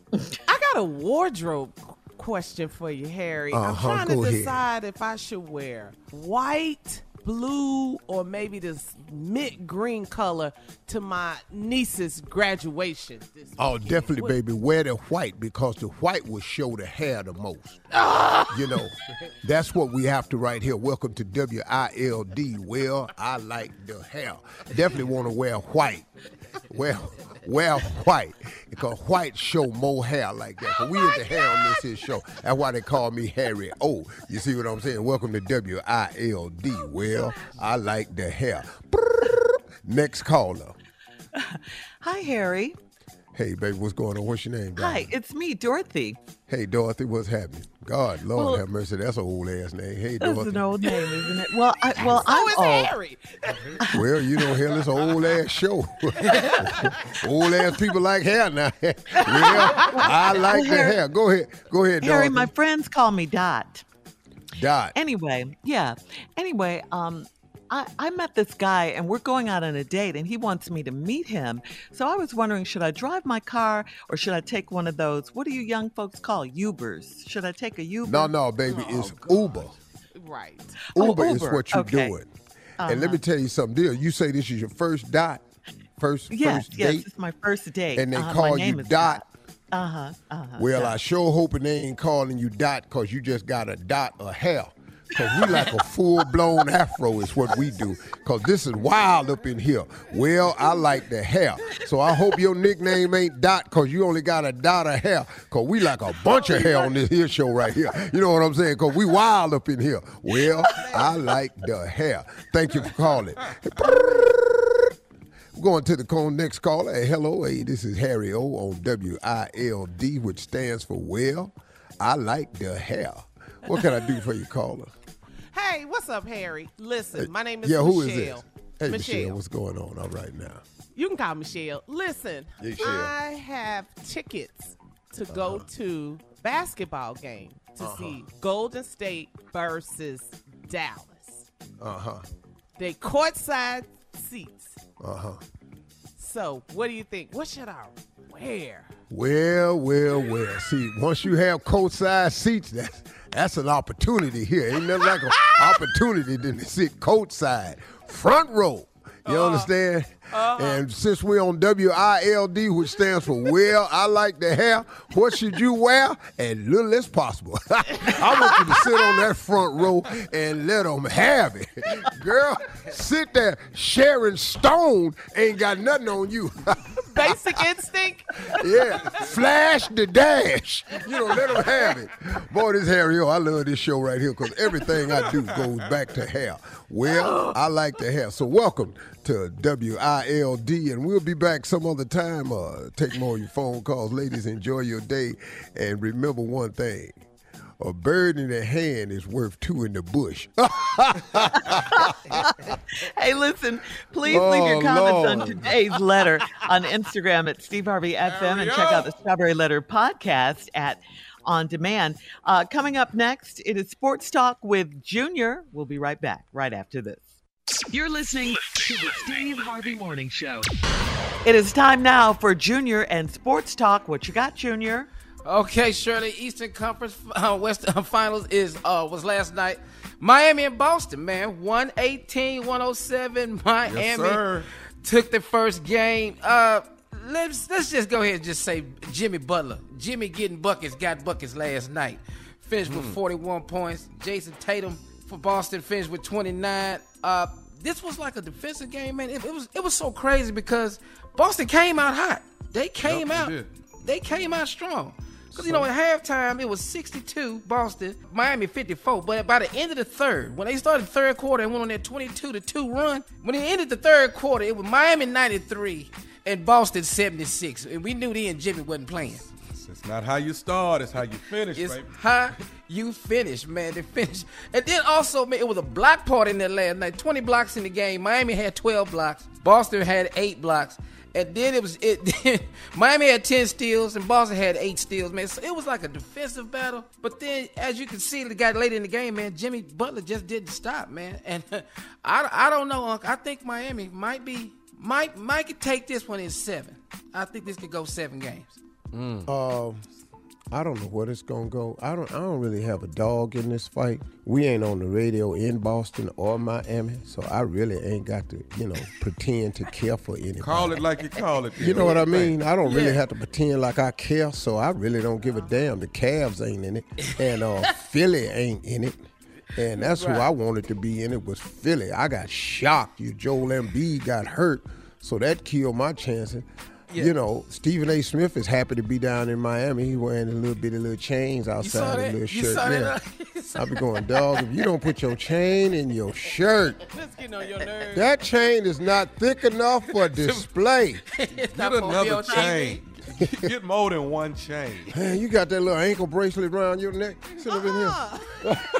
I got a wardrobe question for you, Harry. I'm Uh-huh, trying go to ahead. decide if I should wear white blue or maybe this mint green color to my niece's graduation. This Oh, weekend. definitely, What- baby. Wear the white because the white will show the hair the most. You know, that's what we have to right here. Welcome to W I L D. Well, I like the hair. Definitely want to wear white. Wear, wear white because white show more hair like that. So we in the hair on this here show. That's why they call me Harry O. You see what I'm saying? Welcome to W I L D. Well, I like the hair. Next caller. Hi, Harry. Hey, baby, what's going on? What's your name? Hi, it's me, Dorothy. Hey, Dorothy, what's happening? God, Lord Well, have mercy. That's an old ass name. Hey, That's Dorothy. an old name, isn't it? Well, I, well, So I'm is old. Harry. Well, you know, hell, it's an old ass show. Old ass people like hair now. Well, I like the hair. Go ahead. Go ahead, Harry, Dorothy. my friends call me Dot. Dot. Anyway, yeah. Anyway, um, I, I met this guy and we're going out on a date and he wants me to meet him. So I was wondering, should I drive my car or should I take one of those, what do you young folks call Ubers? Should I take a Uber? No, no, baby, it's Uber. Right. Oh, Uber is Uber. what you're Okay. doing. And let me Uh-huh. tell you something, dear. You say this is your first dot, first Yes, first yes, date, it's my first date. and they Uh-huh, call my name you is Dot. Uh-huh, uh-huh. Well, Dot. I sure hoping they ain't calling you Dot because you just got a dot of hair. Because we like a full-blown afro is what we do. Because this is wild up in here. Well, I like the hair. So I hope your nickname ain't Dot because you only got a dot of hair. Because we like a bunch of hair on this here show right here. You know what I'm saying? Because we wild up in here. Well, I like the hair. Thank you for calling. We're going to the call, next caller. Hey, hello, hey, this is Harry O on W I L D, which stands for Well, I Like the Hair. What can I do for you, caller? Hey, what's up, Harry? Listen, my name is yeah, who is Michelle. this? Hey, Michelle. Michelle. what's going on all right now? You can call Michelle. Listen, Yeah, Michelle. I have tickets to go Uh-huh. to basketball game to Uh-huh. see Golden State versus Dallas. Uh-huh. They courtside seats. Uh-huh. So, what do you think? What should I wear? Well, well, well. See, once you have coat-side seats, that's, that's an opportunity here. Ain't nothing like an opportunity than to sit coat-side. Front row. You Uh-huh. understand? And since we're on W I L D, which stands for Well, I Like the Hair, what should you wear? As little as possible. I want you to sit on that front row and let them have it. Girl, sit there. Sharon Stone ain't got nothing on you. Basic Instinct? Yeah, flash the dash. You know, let them have it. Boy, this Harry O, I love this show right here because everything I do goes back to hair. Well, I like the hair. So welcome to W I L D, and we'll be back some other time. Uh, take more of your phone calls. Ladies, enjoy your day. And remember one thing. A bird in the hand is worth two in the bush. Hey, listen, please leave your Oh, comments on Lord. today's letter on Instagram at Steve Harvey F M and check out the Strawberry Letter podcast at On Demand. Uh, coming up next, it is Sports Talk with Junior. We'll be right back right after this. You're listening to the Steve Harvey Morning Show. It is time now for Junior and Sports Talk. What you got, Junior? Okay, Shirley, Eastern Conference uh, Western Finals is uh, was last night. Miami and Boston, man, one eighteen one oh seven. Miami sir. took the first game. Uh, let's let's just go ahead and just say Jimmy Butler. Jimmy getting buckets, got buckets last night. Finished with forty-one points. Jason Tatum for Boston finished with twenty-nine. Uh, this was like a defensive game, man. It, it was it was so crazy because Boston came out hot. They came Yep, they out. did. They came out strong. Because, you know, at halftime, it was sixty-two, Boston, Miami fifty-four. But by the end of the third, when they started the third quarter and went on that twenty-two to two run, when they ended the third quarter, it was Miami ninety-three and Boston seventy-six. And we knew then Jimmy wasn't playing. It's not how you start, it's how you finish, It's baby. how you finish, man. They finished. And then also, man, it was a block party in there last night. twenty blocks in the game. Miami had twelve blocks. Boston had eight blocks. And then it was it. Miami had ten steals and Boston had eight steals, man. So it was like a defensive battle. But then, as you can see, the guy later in the game, man, Jimmy Butler just didn't stop, man. And I, I don't know, Unc. I think Miami might be might might could take this one in seven. I think this could go seven games. Uh, I don't know what it's gonna go. I don't. I don't really have a dog in this fight. We ain't on the radio in Boston or Miami, so I really ain't got to, you know, pretend to care for anybody. Call it like you call it. You know what I mean? I don't really yeah. have to pretend like I care, so I really don't give a damn. The Cavs ain't in it, and uh, Philly ain't in it. And that's right. who I wanted to be in it was Philly. I got shocked. You Joel Embiid got hurt, so that killed my chances. Yeah. You know, Stephen A. Smith is happy to be down in Miami. He wearing a little bitty little chains outside a little shirt. You saw that? I be going, dog, if you don't put your chain in your shirt, that's getting on your nerves. That chain is not thick enough for display. Get another chain. Get more than one chain. Man, you got that little ankle bracelet around your neck. Sit up in here.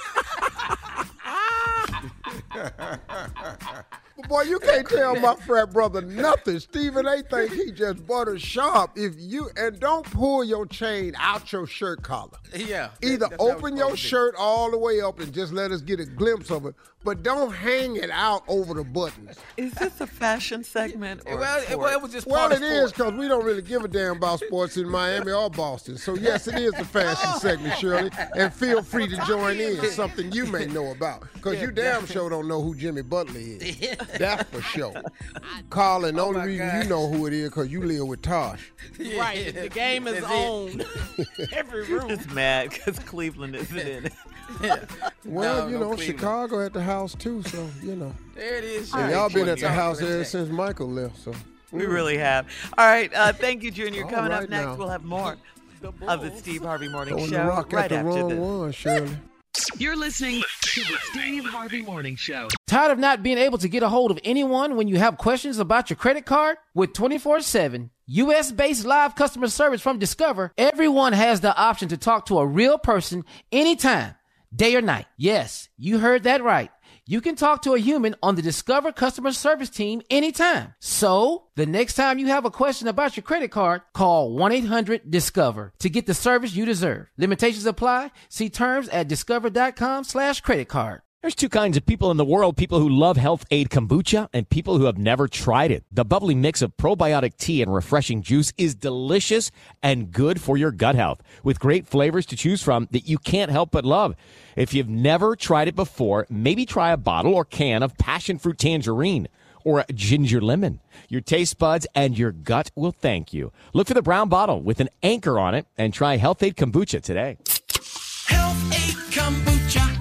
Boy, you can't tell my frat brother nothing. Stephen A. think he just butter sharp. If you and don't pull your chain out your shirt collar. Yeah. Either open your shirt all the way up and just let us get a glimpse of it, but don't hang it out over the buttons. Is this a fashion segment? Or well, it, well, it was just well, part it of is because we don't really give a damn about sports in Miami or Boston. So yes, it is a fashion segment, Shirley. And feel free to join in. Something you may know about because yeah, you damn sure don't know who Jimmy Butler is. That's for sure. Carlin, the oh only reason God. you know who it is because you live with Tosh. Right. The game is on. Every room. Just mad because Cleveland isn't in it. Yeah. Well, no, you no know, Cleveland. Chicago at the house too, so you know. There it is. And Right. y'all been at the house Junior. ever since Michael left, so. We really have. All right. Uh, thank you, Junior. All Coming right up next, now. we'll have more of the Steve Harvey Morning Throwing Show the rock right at the after wrong this. one, Shirley. You're listening to the Steve Harvey Morning Show. Tired of not being able to get a hold of anyone when you have questions about your credit card? With twenty-four seven U S-based live customer service from Discover, everyone has the option to talk to a real person anytime, day or night. Yes, you heard that right. You can talk to a human on the Discover customer service team anytime. So, the next time you have a question about your credit card, call one eight hundred discover to get the service you deserve. Limitations apply. See terms at discover.com slash credit card. There's two kinds of people in the world, people who love Health Aid Kombucha and people who have never tried it. The bubbly mix of probiotic tea and refreshing juice is delicious and good for your gut health, with great flavors to choose from that you can't help but love. If you've never tried it before, maybe try a bottle or can of passion fruit tangerine or a ginger lemon. Your taste buds and your gut will thank you. Look for the brown bottle with an anchor on it and try Health Aid Kombucha today. Health Aid Kombucha.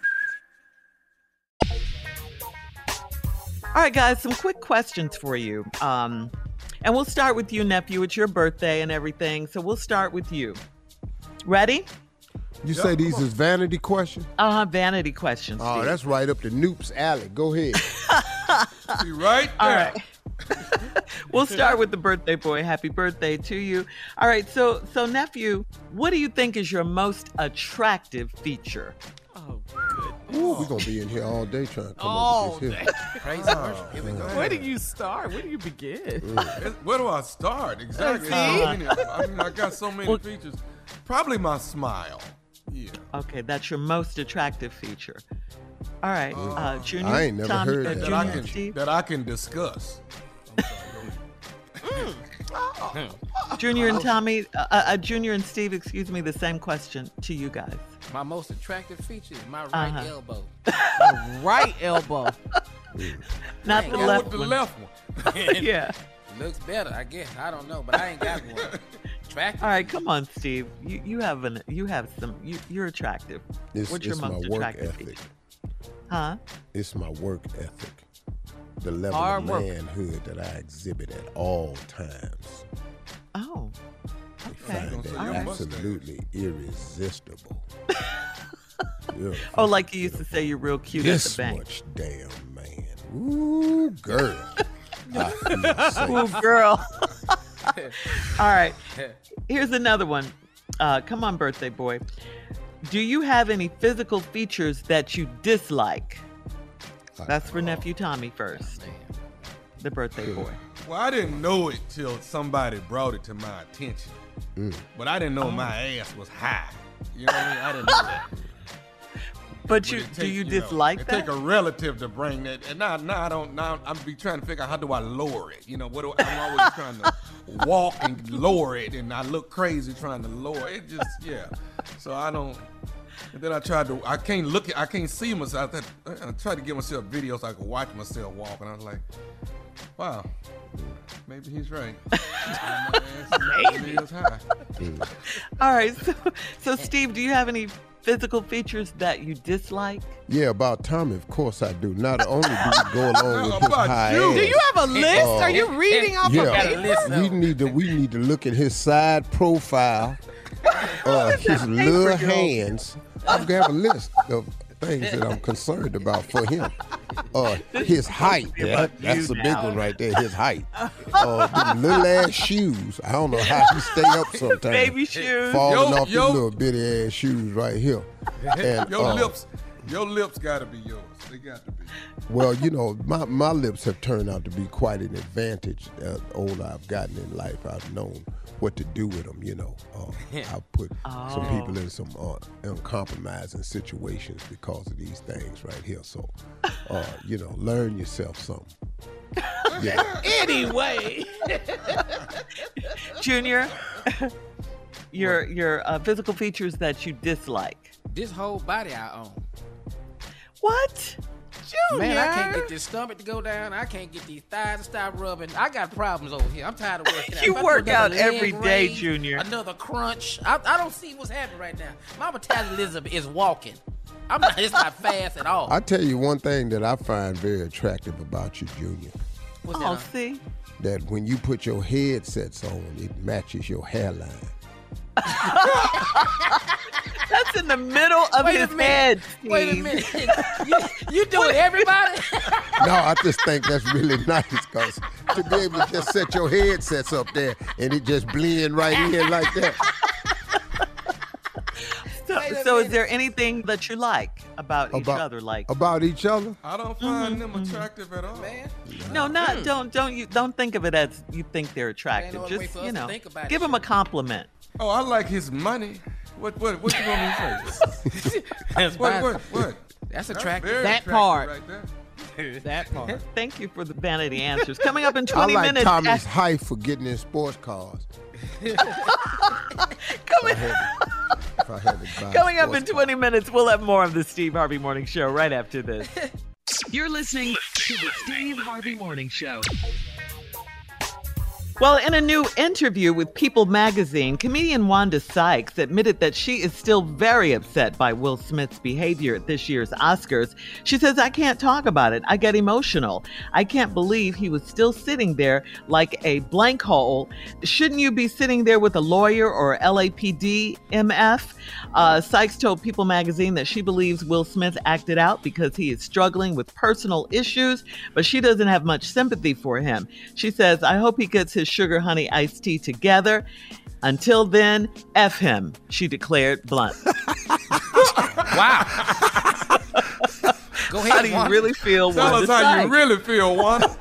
All right, guys, some quick questions for you. Um, and we'll start with you, nephew. It's your birthday and everything, so we'll start with you. Ready? You say these is vanity questions? Uh-huh, vanity questions. Oh, Steve. that's right up the Noop's alley. Go ahead. Be right there. All right. We'll start with the birthday boy. Happy birthday to you. All right, so so nephew, what do you think is your most attractive feature? Oh, good. Ooh, we're going to be in here all day trying to come All up with this day. here. Praise Oh, Here we go. Where do you start? Where do you begin? Where do I start? Exactly. See? I mean, I mean, I got so many Well- features. Probably my smile. Yeah. Okay, that's your most attractive feature. All right, uh, Junior, I ain't never Tommy, heard uh, that. That Junior, I can Steve. that I can discuss. Junior and Tommy, uh, uh, Junior and Steve, excuse me, the same question to you guys. My most attractive feature is my right Uh-huh. elbow. The right elbow. Not the Go left with the one. left one. Yeah. Looks better, I guess. I don't know, but I ain't got one. Attractive. All right, come on, Steve. You you have an you have some. You, you're attractive. It's, What's your it's my most work attractive ethic. feature? Huh? It's my work ethic. The level Hard of work. manhood that I exhibit at all times. Oh. I Okay. find that All right. absolutely irresistible. You're Oh, like you used to say, you're real cute at this the bank. much damn man. Ooh, girl. I feel safe. Ooh, girl. All right. Here's another one. Uh, come on, birthday boy. Do you have any physical features that you dislike? That's for nephew Tommy first. The birthday boy. Well, I didn't know it till somebody brought it to my attention. Mm. But I didn't know Oh. my ass was high. You know what I mean? I didn't know that. But you it do take, you know, dislike it that? take a relative to bring that. And now, now I don't. Now I'm be trying to figure out how do I lower it. You know, what do, I'm always trying to walk and lower it, and I look crazy trying to lower it. Just yeah. So I don't. And then I tried to. I can't look. I can't see myself. I, I tried to give myself videos so I could watch myself walk, and I was like, wow. Maybe he's right. Maybe. All right. So, so, Steve, do you have any physical features that you dislike? Yeah, about Tommy, of course I do. Not only do we go along with his about high you. ass. Do you have a list? uh, Are you reading off yeah, a paper? we need to we need to look at his side profile, uh, his little hands. I'm gonna have a list of things that I'm concerned about for him. Uh, his height, that, that's a big one right there. His height. Uh, them little ass shoes. I don't know how he stay up sometimes. Baby shoes. Falling Yo, off yo. the little bitty ass shoes right here. And, your uh, lips, your lips gotta be yours. They got to be. Well, you know, my, my lips have turned out to be quite an advantage. The older I've gotten in life, I've known what to do with them, you know. Uh, I've put Oh. some people in some uh, uncompromising situations because of these things right here. So, uh, you know, learn yourself something. Yeah. Anyway. Junior, your your uh, physical features that you dislike. This whole body I own. What? Junior. Man, I can't get this stomach to go down. I can't get these thighs to stop rubbing. I got problems over here. I'm tired of working out. You If I do work another out leg every day, raise, Junior. Another crunch. I, I don't see what's happening right now. My metabolism is walking. I'm not. It's not fast at all. I tell you one thing that I find very attractive about you, Junior, What's Oh, that? see? that when you put your headsets on, it matches your hairline. That's in the middle of Wait a his minute. head, Steve. Wait a minute. you, you doing everybody? No, I just think that's really nice because to be able to just set your headsets up there and it just blend right in like that. So, so is there anything that you like about, each About- other? Like, About each other? I don't find them attractive at all. Man. no, not don't don't you don't think of it as you think they're attractive. Ain't no way Just for us you to know, think about give it. them a compliment. Oh, I like his money. What what what you want me to say? That's What fine. what what? That's That's attractive. very That attractive part. right there. That part. Thank you for the vanity answers. Coming up in I twenty like minutes. Tommy's height for getting in sports cars. coming, If I had to buy a coming up in sports twenty minutes, we'll have more of the Steve Harvey Morning Show right after this. You're listening to the Steve Harvey Morning Show. Well, in a new interview with People magazine, comedian Wanda Sykes admitted that she is still very upset by Will Smith's behavior at this year's Oscars. She says, I can't talk about it. I get emotional. I can't believe he was still sitting there like a blank hole. Shouldn't you be sitting there with a lawyer or L A P D M F? Uh, Sykes told People magazine that she believes Will Smith acted out because he is struggling with personal issues, but she doesn't have much sympathy for him. She says, I hope he gets his sugar honey iced tea together. Until then, F him, she declared blunt. Wow. Go ahead. How do you Wanda. really feel, Tell Wanda us how Sykes? you really feel, Wanda.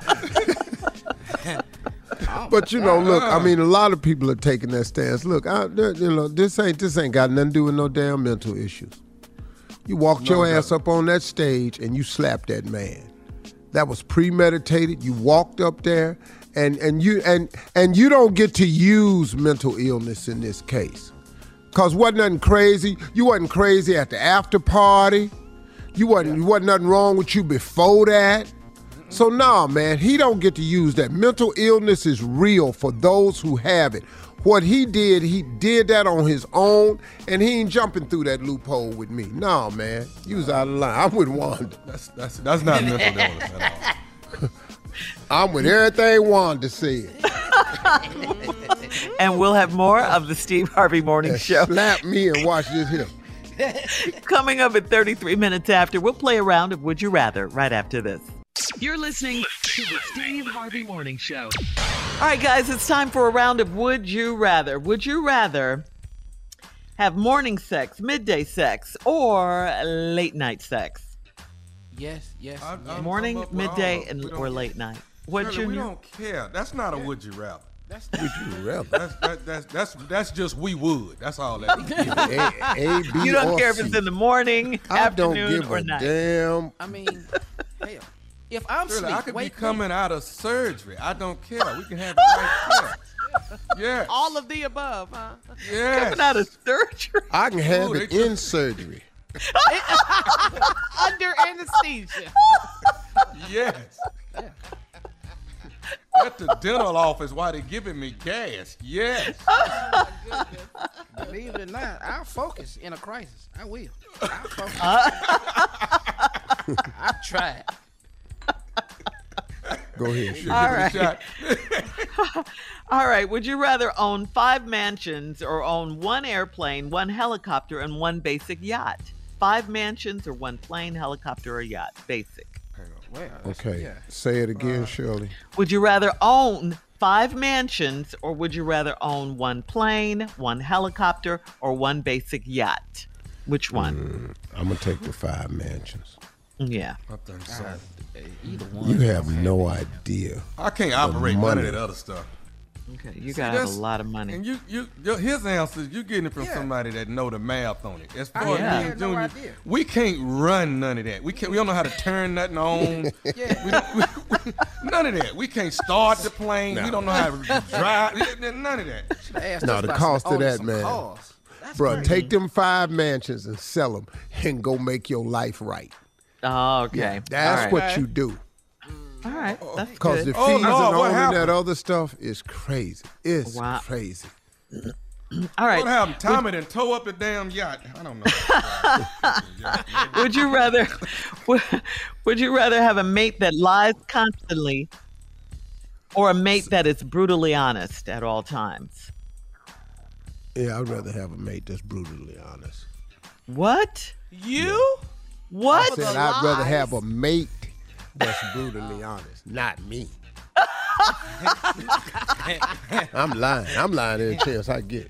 But you know, look, I mean, a lot of people are taking that stance. Look, I, you know, this ain't this ain't got nothing to do with no damn mental issues. You walked No, your it ass doesn't. up on that stage and you slapped that man. That was premeditated. You walked up there, and and you and and you don't get to use mental illness in this case, cause wasn't nothing crazy. You wasn't crazy at the after party. You wasn't yeah. wasn't nothing wrong with you before that. So nah, man, he don't get to use that. Mental illness is real for those who have it. What he did, he did that on his own, and he ain't jumping through that loophole with me. Nah, man, you was out of line. I'm with Wanda. That's that's that's not mental illness at all. I'm with everything Wanda said. And we'll have more of the Steve Harvey Morning Yeah, Show. Slap me and watch this here. Coming up at thirty-three minutes after, we'll play a round of Would You Rather right after this. You're listening to the Steve Harvey Morning Show. All right, guys, it's time for a round of Would You Rather. Would you rather have morning sex, midday sex, or late night sex? Yes, yes. I- yes. I'm- morning, I'm up with all midday, of them. and We don't or care. late night. What Shirley, you we don't care. That's not a would you rather. That's Would you rather? That's that, that's that's that's just we would. That's all that is. A, A, B, You don't or care if C. it's in the morning, I don't afternoon, give or a night. damn. I mean, hell, if I'm Really, asleep, I could be wake coming me. out of surgery. I don't care. We can have it right there. Yeah. All of the above, huh? Yes. Coming out of surgery. I can have Ooh, it they in surgery. Under anesthesia. Yes. At the dental office while they're giving me gas. Yes. Believe it or not, I'll focus in a crisis. I will. I'll focus. I've tried. Go ahead. Should All give it a right. shot. All right. Would you rather own five mansions or own one airplane, one helicopter, and one basic yacht? Five mansions or one plane, helicopter, or yacht? Basic. Well, Okay. yeah. Say it again, Shirley. Would you rather own five mansions or would you rather own one plane, one helicopter, or one basic yacht? Which one? Mm, I'm gonna take the five mansions. Yeah. I think so. Either one. You have no idea. I can't the operate none money. of that other stuff. Okay, you See, gotta have a that's- lot of money. And you, you, your, his answers, you getting it from Yeah. somebody that know the math on it. As I far yeah. as me had and no Junior, idea. we can't run none of that. We can't. We don't know how to turn nothing on. Yeah. We don't, we, we, none of that. We can't start the plane. We don't know how to drive. None of that. Should've asked No, us the about cost some- of owning that, some man. cars. That's Bro, crazy. take them five mansions and sell them and go make your life right. Oh, okay. Yeah, that's All right. what you do. All right. That's Because good. the Oh, fees no, and what all of happened? that other stuff is crazy. It's Wow. crazy. All right. What happened? Tommy done tow up the damn yacht. I don't know. Would you rather would, would you rather have a mate that lies constantly or a mate that is brutally honest at all times? Yeah, I'd rather have a mate that's brutally honest. What? You? What? I said I'd rather have a mate that's brutally honest, not me. I'm lying. I'm lying any chance I get.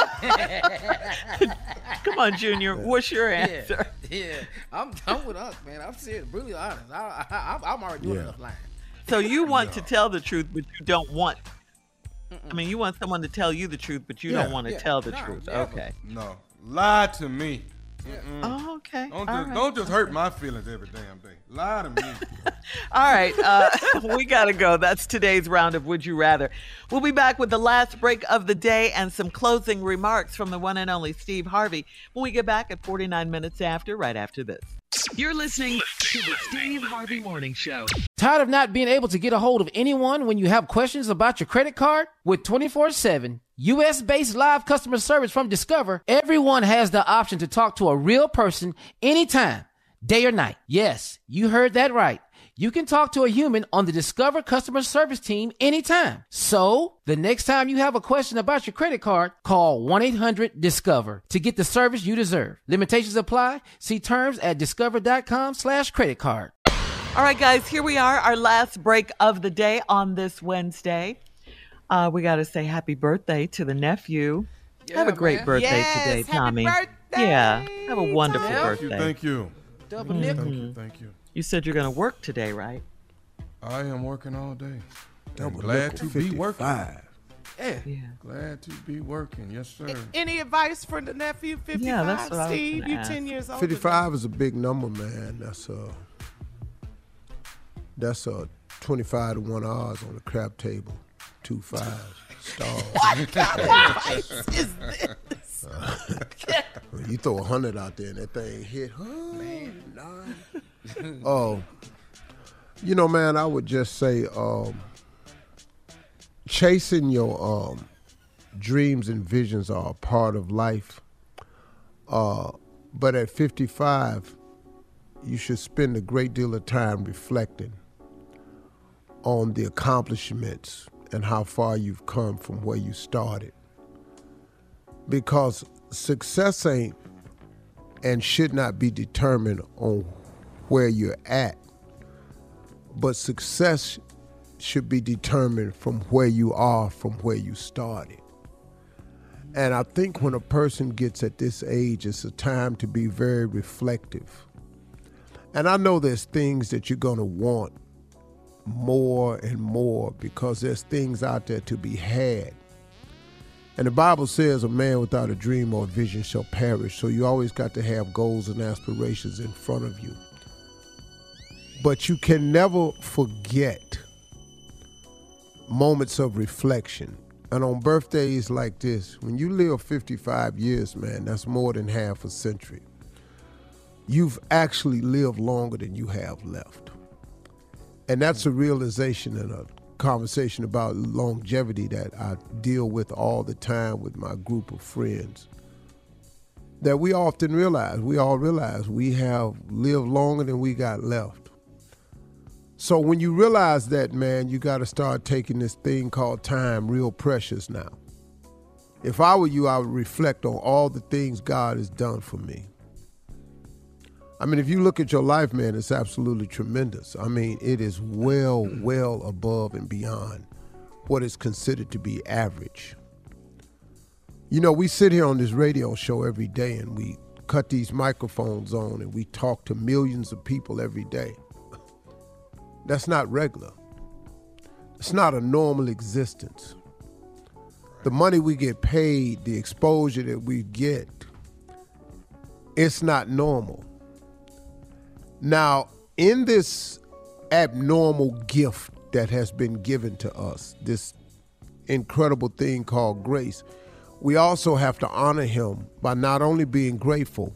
Come on, Junior. What's your answer? Yeah, yeah. I'm done with us, man. I'm serious, brutally honest. I, I, I, I'm already doing Yeah. enough lying. So you want to tell the truth, but you don't want. I mean, you want someone to tell you the truth, but you Yeah. don't want to Yeah. tell the No, truth. never. Okay. No. Lie to me. Oh, okay. Don't All just, right. don't just hurt my feelings every damn day. Lie to me. All right, uh, we got to go. That's today's round of Would You Rather. We'll be back with the last break of the day and some closing remarks from the one and only Steve Harvey when we get back at forty-nine minutes after, right after this. You're listening to the Steve Harvey Morning Show. Tired of not being able to get a hold of anyone when you have questions about your credit card? With twenty-four seven U S-based live customer service from Discover, everyone has the option to talk to a real person anytime, day or night. Yes, you heard that right. You can talk to a human on the Discover customer service team anytime. So, the next time you have a question about your credit card, call one eight hundred discover to get the service you deserve. Limitations apply. See terms at discover.com slash credit card. All right, guys, here we are, our last break of the day on this Wednesday. Uh, we got to say happy birthday to the nephew. have a great man. birthday Yes, today, happy Tommy. birthday, Yeah, have a wonderful Tommy. birthday. Thank you. Double Thank nickel. you. Thank you. You said you're going to work today, right? I am working all day. I'm Double glad nickel, to be working. fifty-five. Yeah. Yeah. Glad to be working. Yes, sir. Any advice for the nephew, fifty-five? Yeah, that's what I was Steve, gonna you ask. ten years old. fifty-five is a big number, man. That's a that's a twenty-five to one odds on the crap table. Two five stars. What kind of advice is this? When you throw a hundred out there and that thing hit, oh, nine. Oh, you know, man, I would just say, um, chasing your um, dreams and visions are a part of life. Uh, but at fifty-five, you should spend a great deal of time reflecting on the accomplishments and how far you've come from where you started. Because success ain't and should not be determined on where you're at, but success should be determined from where you are, from where you started. And I think when a person gets at this age, it's a time to be very reflective. And I know there's things that you're gonna want more and more because there's things out there to be had. And the Bible says a man without a dream or a vision shall perish. So you always got to have goals and aspirations in front of you. But you can never forget moments of reflection. And on birthdays like this, when you live fifty-five years, man, that's more than half a century. You've actually lived longer than you have left. And that's a realization and a conversation about longevity that I deal with all the time with my group of friends. That we often realize, we all realize we have lived longer than we got left. So when you realize that, man, you got to start taking this thing called time real precious now. If I were you, I would reflect on all the things God has done for me. I mean, if you look at your life, man, it's absolutely tremendous. I mean, it is well, well above and beyond what is considered to be average. You know, we sit here on this radio show every day and we cut these microphones on and we talk to millions of people every day. That's not regular. It's not a normal existence. The money we get paid, the exposure that we get, it's not normal. Now, in this abnormal gift that has been given to us, this incredible thing called grace, we also have to honor him by not only being grateful,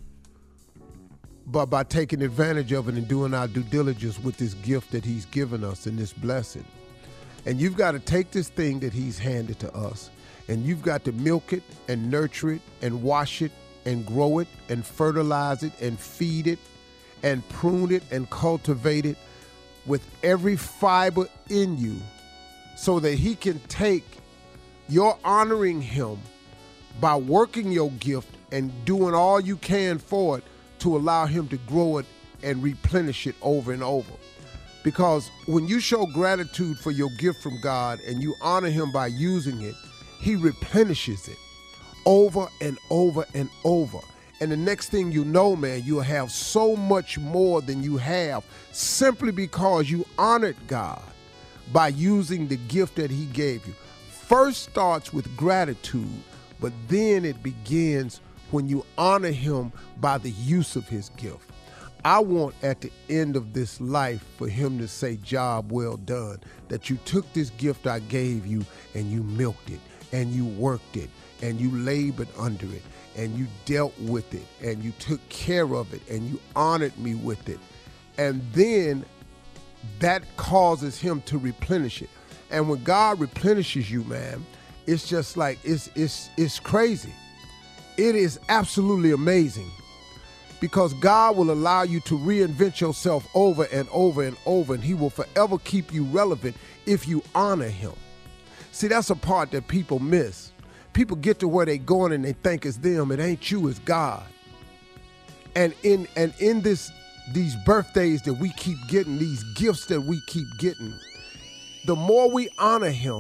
but by taking advantage of it and doing our due diligence with this gift that he's given us and this blessing. And you've got to take this thing that he's handed to us, and you've got to milk it and nurture it and wash it and grow it and fertilize it and feed it and prune it and cultivate it with every fiber in you so that he can take your honoring him by working your gift and doing all you can for it to allow him to grow it and replenish it over and over. Because when you show gratitude for your gift from God and you honor him by using it, he replenishes it over and over and over. And the next thing you know, man, you'll have so much more than you have simply because you honored God by using the gift that he gave you. First starts with gratitude, but then it begins when you honor him by the use of his gift. I want at the end of this life for him to say, job well done, that you took this gift I gave you and you milked it and you worked it and you labored under it and you dealt with it and you took care of it and you honored me with it. And then that causes him to replenish it. And when God replenishes you, man, it's just like, it's it's it's crazy. It is absolutely amazing because God will allow you to reinvent yourself over and over and over, and he will forever keep you relevant if you honor him. See, that's a part that people miss. People get to where they're going and they think it's them. It ain't you, it's God. And in and in this these birthdays that we keep getting, these gifts that we keep getting, the more we honor him,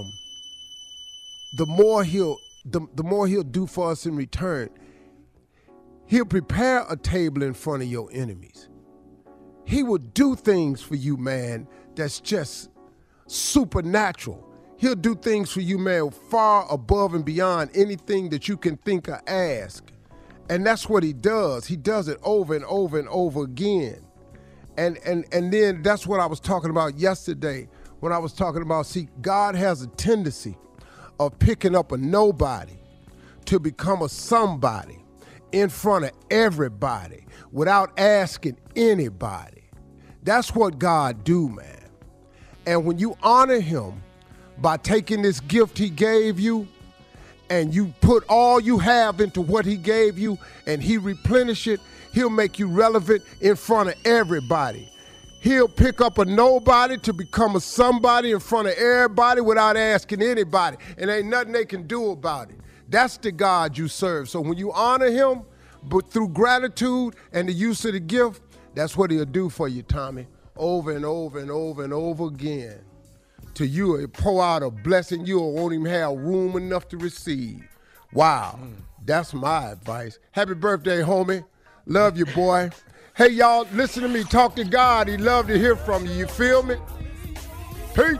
the more he'll the, the more he'll do for us in return. He'll prepare a table in front of your enemies. He will do things for you, man, that's just supernatural. He'll do things for you, man, far above and beyond anything that you can think or ask. And that's what he does. He does it over and over and over again. And and and then that's what I was talking about yesterday when I was talking about, see, God has a tendency of picking up a nobody to become a somebody in front of everybody without asking anybody. That's what God do, man. And when you honor him by taking this gift he gave you and you put all you have into what he gave you and he replenish it, he'll make you relevant in front of everybody. He'll pick up a nobody to become a somebody in front of everybody without asking anybody. And ain't nothing they can do about it. That's the God you serve. So when you honor him, but through gratitude and the use of the gift, that's what he'll do for you, Tommy, over and over and over and over again. To you, he'll pour out a blessing you won't even have room enough to receive. Wow, mm. That's my advice. Happy birthday, homie. Love you, boy. Hey, y'all, listen to me. Talk to God. He'd love to hear from you. You feel me? Hey.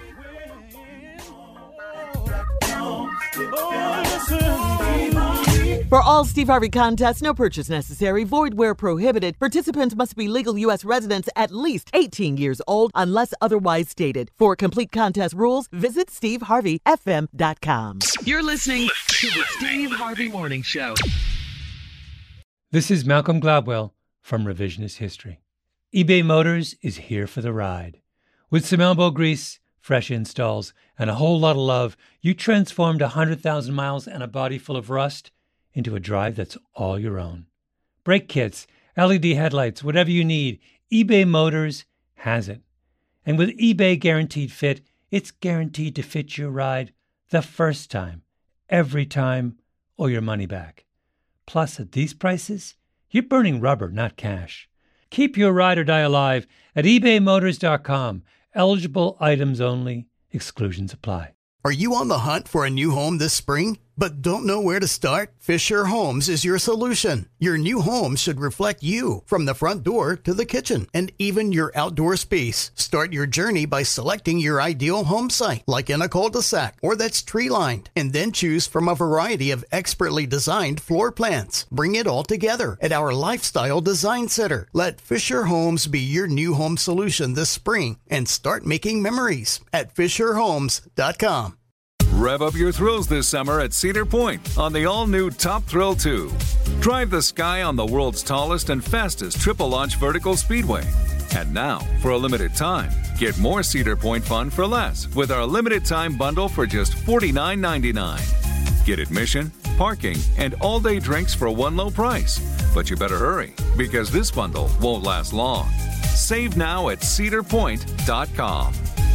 For all Steve Harvey contests, no purchase necessary, void where prohibited. Participants must be legal U S residents at least eighteen years old unless otherwise stated. For complete contest rules, visit steve harvey f m dot com. You're listening to the Steve Harvey Morning Show. This is Malcolm Gladwell from Revisionist History. eBay Motors is here for the ride. With some elbow grease, fresh installs, and a whole lot of love, you transformed one hundred thousand miles and a body full of rust into a drive that's all your own. Brake kits, L E D headlights, whatever you need, eBay Motors has it. And with eBay Guaranteed Fit, it's guaranteed to fit your ride the first time, every time, or your money back. Plus, at these prices, you're burning rubber, not cash. Keep your ride or die alive at ebay motors dot com. Eligible items only. Exclusions apply. Are you on the hunt for a new home this spring, but don't know where to start? Fisher Homes is your solution. Your new home should reflect you, from the front door to the kitchen, and even your outdoor space. Start your journey by selecting your ideal home site, like in a cul-de-sac or that's tree-lined, and then choose from a variety of expertly designed floor plans. Bring it all together at our Lifestyle Design Center. Let Fisher Homes be your new home solution this spring, and start making memories at fisher homes dot com. Rev up your thrills this summer at Cedar Point on the all-new Top Thrill two. Drive the sky on the world's tallest and fastest triple-launch vertical speedway. And now, for a limited time, get more Cedar Point fun for less with our limited-time bundle for just forty-nine ninety-nine. Get admission, parking, and all-day drinks for one low price. But you better hurry, because this bundle won't last long. Save now at cedar point dot com.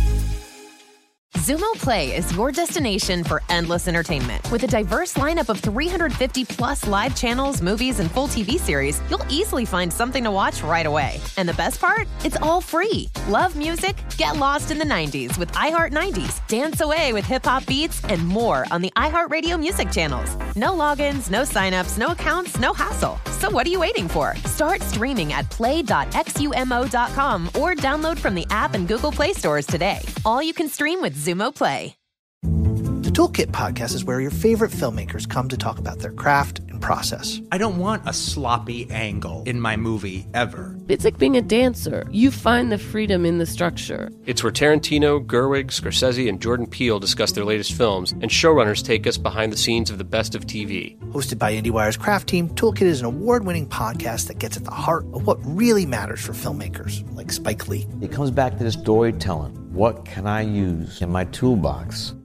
Xumo Play is your destination for endless entertainment. With a diverse lineup of three hundred fifty plus live channels, movies, and full T V series, you'll easily find something to watch right away. And the best part? It's all free. Love music? Get lost in the nineties with iHeart nineties. Dance away with hip-hop beats and more on the iHeartRadio music channels. No logins, no signups, no accounts, no hassle. So what are you waiting for? Start streaming at play dot xumo dot com or download from the app and Google Play stores today. All you can stream with Xumo Play. The Toolkit podcast is where your favorite filmmakers come to talk about their craft and process. I don't want a sloppy angle in my movie ever. It's like being a dancer. You find the freedom in the structure. It's where Tarantino, Gerwig, Scorsese, and Jordan Peele discuss their latest films, and showrunners take us behind the scenes of the best of T V. Hosted by IndieWire's craft team, Toolkit is an award-winning podcast that gets at the heart of what really matters for filmmakers, like Spike Lee. It comes back to this storytelling. What can I use in my toolbox